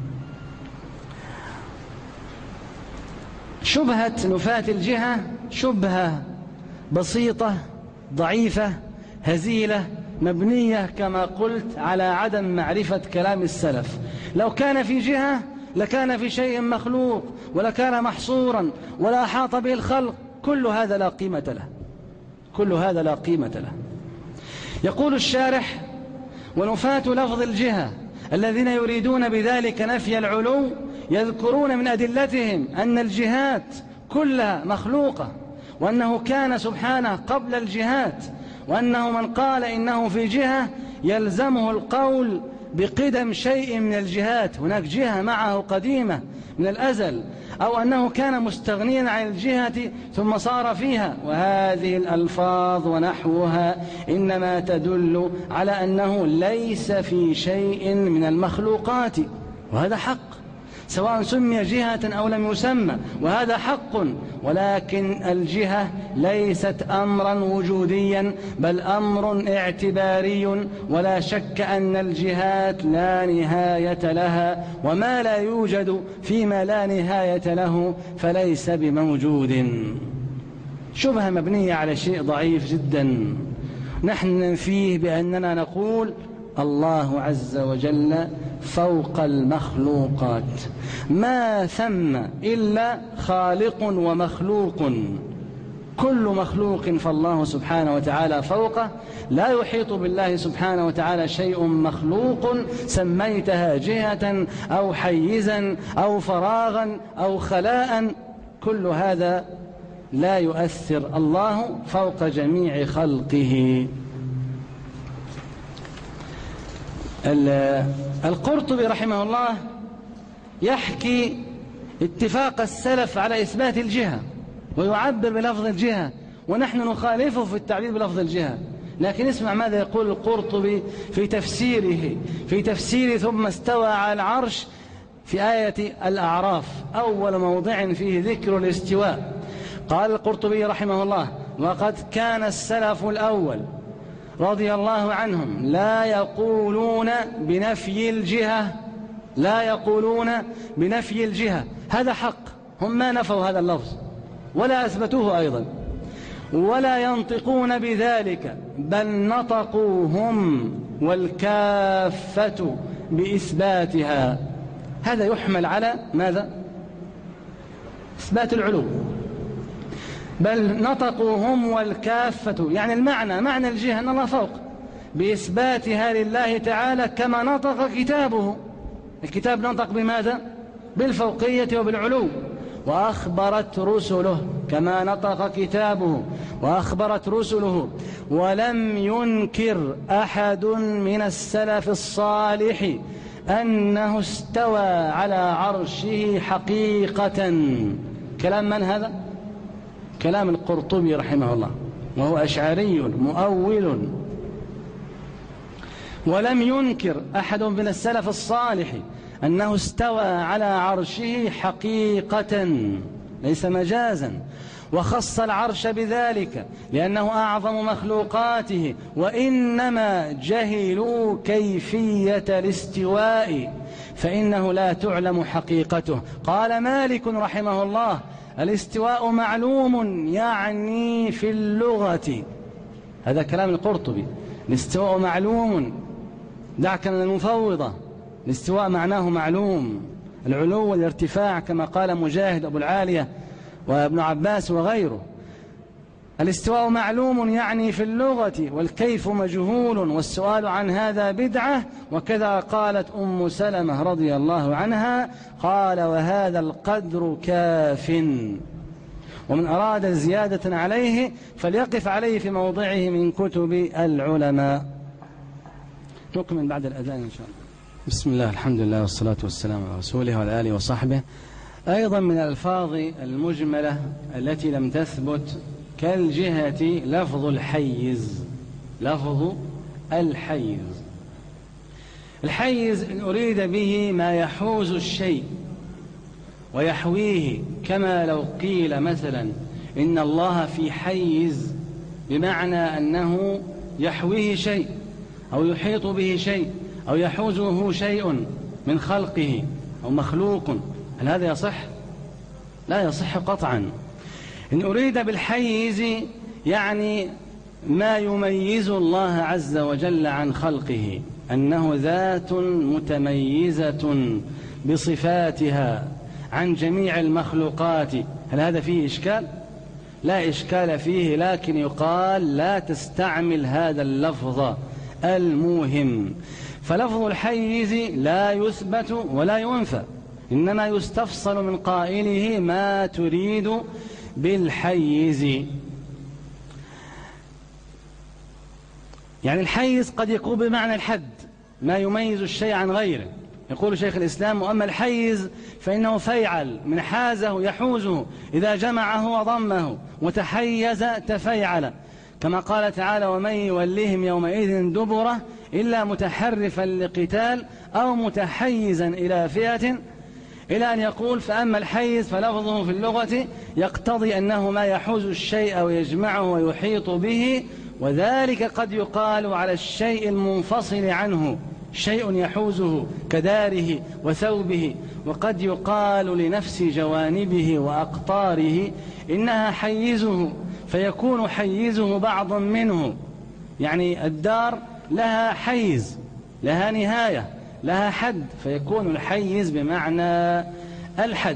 شبهة نفاة الجهة شبهة بسيطة ضعيفة هزيلة مبنية كما قلت على عدم معرفة كلام السلف. لو كان في جهة لكان في شيء مخلوق ولكان محصورا ولا أحاط به الخلق. كل هذا لا قيمة له، كل هذا لا قيمة له. يقول الشارح: ونفاة لفظ الجهة الذين يريدون بذلك نفي العلو يذكرون من أدلتهم أن الجهات كلها مخلوقة، وأنه كان سبحانه قبل الجهات، وأنه من قال إنه في جهة يلزمه القول بقدم شيء من الجهات، هناك جهة معه قديمة من الأزل، أو أنه كان مستغنيا عن الجهة ثم صار فيها. وهذه الألفاظ ونحوها إنما تدل على أنه ليس في شيء من المخلوقات، وهذا حق سواء سمي جهة أو لم يسمى، وهذا حق. ولكن الجهة ليست أمرا وجوديا بل أمر اعتباري، ولا شك أن الجهات لا نهاية لها، وما لا يوجد فيما لا نهاية له فليس بموجود. شبهة مبنية على شيء ضعيف جدا. نحن ننفيه بأننا نقول الله عز وجل فوق المخلوقات، ما ثم إلا خالق ومخلوق، كل مخلوق فالله سبحانه وتعالى فوقه، لا يحيط بالله سبحانه وتعالى شيء مخلوق سميتها جهة أو حيزا أو فراغا أو خلاء، كل هذا لا يؤثر، الله فوق جميع خلقه. القرطبي رحمه الله يحكي اتفاق السلف على إثبات الجهة ويعبر بلفظ الجهة، ونحن نخالفه في التعبير بلفظ الجهة. لكن اسمع ماذا يقول القرطبي في تفسيره في تفسير ثم استوى على العرش في آية الأعراف، أول موضع فيه ذكر الاستواء. قال القرطبي رحمه الله: وقد كان السلف الأول رضي الله عنهم لا يقولون بنفي الجهة، لا يقولون بنفي الجهة، هذا حق، هم ما نفوا هذا اللفظ ولا أثبتوه أيضا، ولا ينطقون بذلك، بل نطقوا هم والكافة بإثباتها. هذا يحمل على ماذا؟ إثبات العلو. بل نطقوا هم والكافة، يعني المعنى معنى الجهة أن الله فوق، بإثباتها لله تعالى كما نطق كتابه. الكتاب نطق بماذا؟ بالفوقية وبالعلو. وأخبرت رسله كما نطق كتابه وأخبرت رسله. ولم ينكر أحد من السلف الصالح أنه استوى على عرشه حقيقة. كلام من هذا؟ كلام القرطبي رحمه الله، وهو أشعري مؤول. ولم ينكر أحد من السلف الصالح أنه استوى على عرشه حقيقة، ليس مجازا، وخص العرش بذلك لأنه أعظم مخلوقاته، وإنما جهلوا كيفية الاستواء فإنه لا تعلم حقيقته. قال مالك رحمه الله: الاستواء معلوم يعني في اللغة. هذا كلام القرطبي، الاستواء معلوم، دعك من المفوضة، الاستواء معناه معلوم، العلو والارتفاع كما قال مجاهد أبو العالية وابن عباس وغيره. الاستواء معلوم يعني في اللغة، والكيف مجهول، والسؤال عن هذا بدعة. وكذا قالت أم سلمة رضي الله عنها، قال: وهذا القدر كاف، ومن أراد زيادة عليه فليقف عليه في موضعه من كتب العلماء. نكمل بعد الأذان إن شاء الله. بسم الله، الحمد لله، والصلاة والسلام على رسوله وعلى آله وصحبه. أيضا من الألفاظ المجملة التي لم تثبت كالجهة لفظ الحيز. لفظ الحيز، الحيز إن أريد به ما يحوز الشيء ويحويه، كما لو قيل مثلا إن الله في حيز، بمعنى أنه يحويه شيء أو يحيط به شيء أو يحوزه شيء من خلقه أو مخلوق. هل هذا يصح؟ لا يصح قطعا. إن أريد بالحيز يعني ما يميز الله عز وجل عن خلقه، أنه ذات متميزة بصفاتها عن جميع المخلوقات. هل هذا فيه إشكال؟ لا إشكال فيه، لكن يقال لا تستعمل هذا اللفظ الموهم. فلفظ الحيز لا يثبت ولا ينفى، إنما يستفصل من قائله ما تريد بالحيز. يعني الحيز قد يكون بمعنى الحد، ما يميز الشيء عن غيره. يقول شيخ الإسلام: وأما الحيز فإنه فيعل، من حازه يحوزه، إذا جمعه وضمه، وتحيز تفيعل، كما قال تعالى: ومن يوليهم يومئذ دبره إلا متحرفا لقتال أو متحيزا إلى فئة، إلى أن يقول: فأما الحيز فلفظه في اللغة يقتضي أنه ما يحوز الشيء ويجمعه ويحيط به، وذلك قد يقال على الشيء المنفصل عنه شيء يحوزه كداره وثوبه، وقد يقال لنفس جوانبه وأقطاره إنها حيزه، فيكون حيزه بعضا منه، يعني الدار لها حيز، لها نهاية، لها حد، فيكون الحيز بمعنى الحد.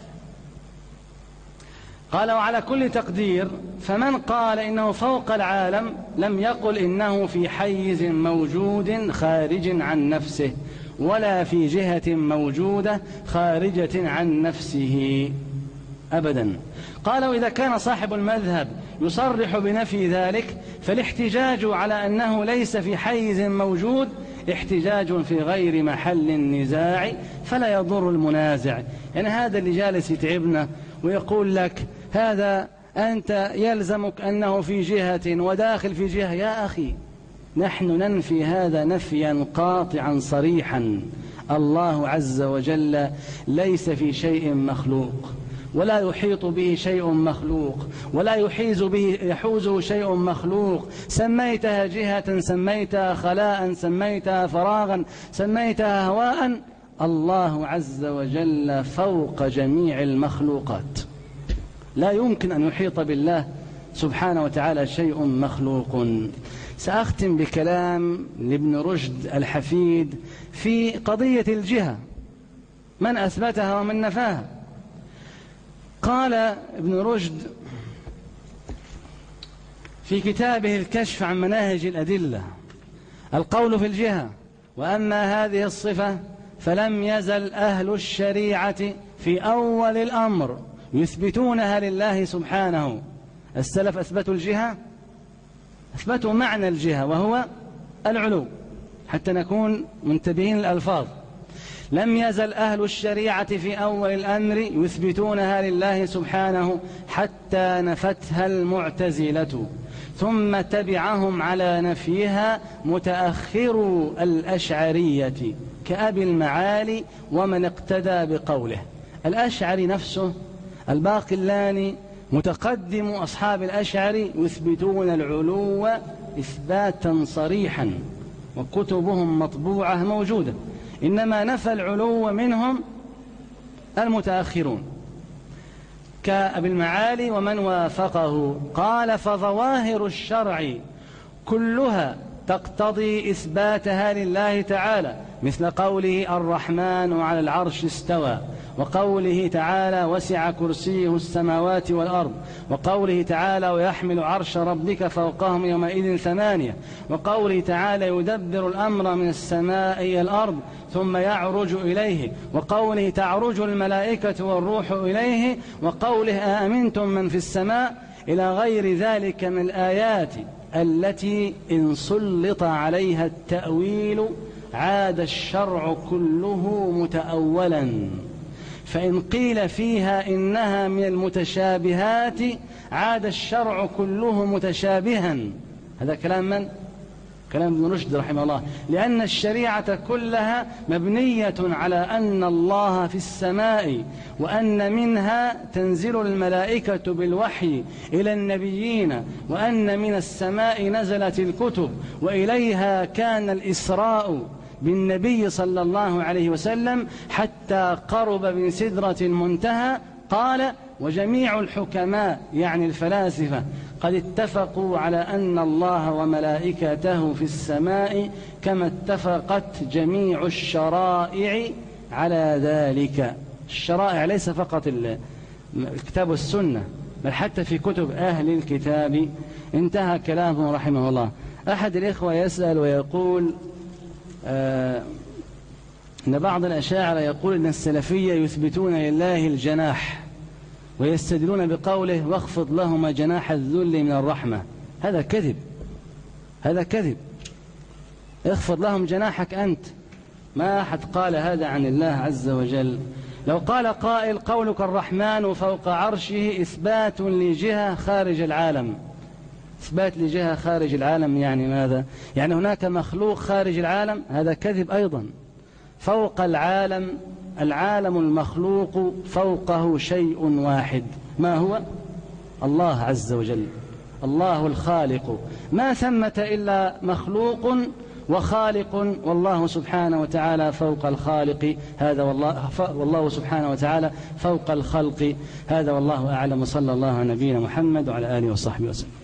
قال: وعلى كل تقدير فمن قال إنه فوق العالم لم يقل إنه في حيز موجود خارج عن نفسه، ولا في جهة موجودة خارجة عن نفسه أبدا. قال: وإذا كان صاحب المذهب يصرح بنفي ذلك فالاحتجاج على أنه ليس في حيز موجود احتجاج في غير محل النزاع فلا يضر المنازع. يعني هذا اللي جالس يتعبنا ويقول لك هذا أنت يلزمك أنه في جهة وداخل في جهة، يا أخي نحن ننفي هذا نفيا قاطعا صريحا. الله عز وجل ليس في شيء مخلوق، ولا يحيط به شيء مخلوق، ولا يحيز به يحوزه شيء مخلوق. سميتها جهة، سميتها خلاء، سميتها فراغا، سميتها هواء، الله عز وجل فوق جميع المخلوقات. لا يمكن أن يحيط بالله سبحانه وتعالى شيء مخلوق. سأختم بكلام لابن رشد الحفيد في قضية الجهة، من أثبتها ومن نفاها. قال ابن رشد في كتابه الكشف عن مناهج الأدلة: القول في الجهة: وأما هذه الصفة فلم يزل أهل الشريعة في أول الأمر يثبتونها لله سبحانه. السلف أثبتوا الجهة، أثبتوا معنى الجهة وهو العلو، حتى نكون منتبهين للألفاظ. لم يزل أهل الشريعة في أول الأمر يثبتونها لله سبحانه حتى نفتها المعتزلة، ثم تبعهم على نفيها متأخر الأشعرية كأبي المعالي ومن اقتدى بقوله. الأشعري نفسه الباقلاني متقدم أصحاب الأشعري يثبتون العلو إثباتا صريحا، وكتبهم مطبوعة موجودة، إنما نفى العلو منهم المتأخرون كأبي المعالي ومن وافقه. قال: فظواهر الشرع كلها تقتضي إثباتها لله تعالى، مثل قوله: الرحمن على العرش استوى، وقوله تعالى: وسع كرسيه السماوات والأرض، وقوله تعالى: ويحمل عرش ربك فوقهم يومئذ ثمانية، وقوله تعالى: يدبر الأمر من السماء إلى الأرض ثم يعرج إليه، وقوله: تعرج الملائكة والروح إليه، وقوله: أأمنتم من في السماء، إلى غير ذلك من الآيات التي إن سلط عليها التأويل عاد الشرع كله متأولا، فإن قيل فيها إنها من المتشابهات عاد الشرع كله متشابها. هذا كلام من؟ كلام ابن رشد رحمه الله. لأن الشريعة كلها مبنية على أن الله في السماء، وأن منها تنزل الملائكة بالوحي إلى النبيين، وأن من السماء نزلت الكتب، وإليها كان الإسراء بالنبي صلى الله عليه وسلم حتى قرب من سدرة المنتهى. قال: وجميع الحكماء يعني الفلاسفة قد اتفقوا على أن الله وملائكته في السماء كما اتفقت جميع الشرائع على ذلك. الشرائع ليس فقط الكتاب والسنة، بل حتى في كتب أهل الكتاب. انتهى كلامه رحمه الله. أحد الإخوة يسأل ويقول آه أن بعض الأشاعرة يقول أن السلفية يثبتون لله الجناح ويستدلون بقوله: واخفض لهما جناح الذل من الرحمة. هذا كذب، هذا كذب. اخفض لهم جناحك أنت. ما أحد قال هذا عن الله عز وجل. لو قال قائل: قولك الرحمن فوق عرشه إثبات لجهة خارج العالم، إثبات لجهة خارج العالم يعني ماذا؟ يعني هناك مخلوق خارج العالم؟ هذا كذب أيضا. فوق العالم، العالم المخلوق فوقه شيء واحد، ما هو؟ الله عز وجل، الله الخالق. ما ثمة إلا مخلوق وخالق، والله سبحانه وتعالى فوق الخالق، هذا والله, والله سبحانه وتعالى فوق الخلق. هذا والله أعلم، صلى الله على نبينا محمد وعلى آله وصحبه وسلم.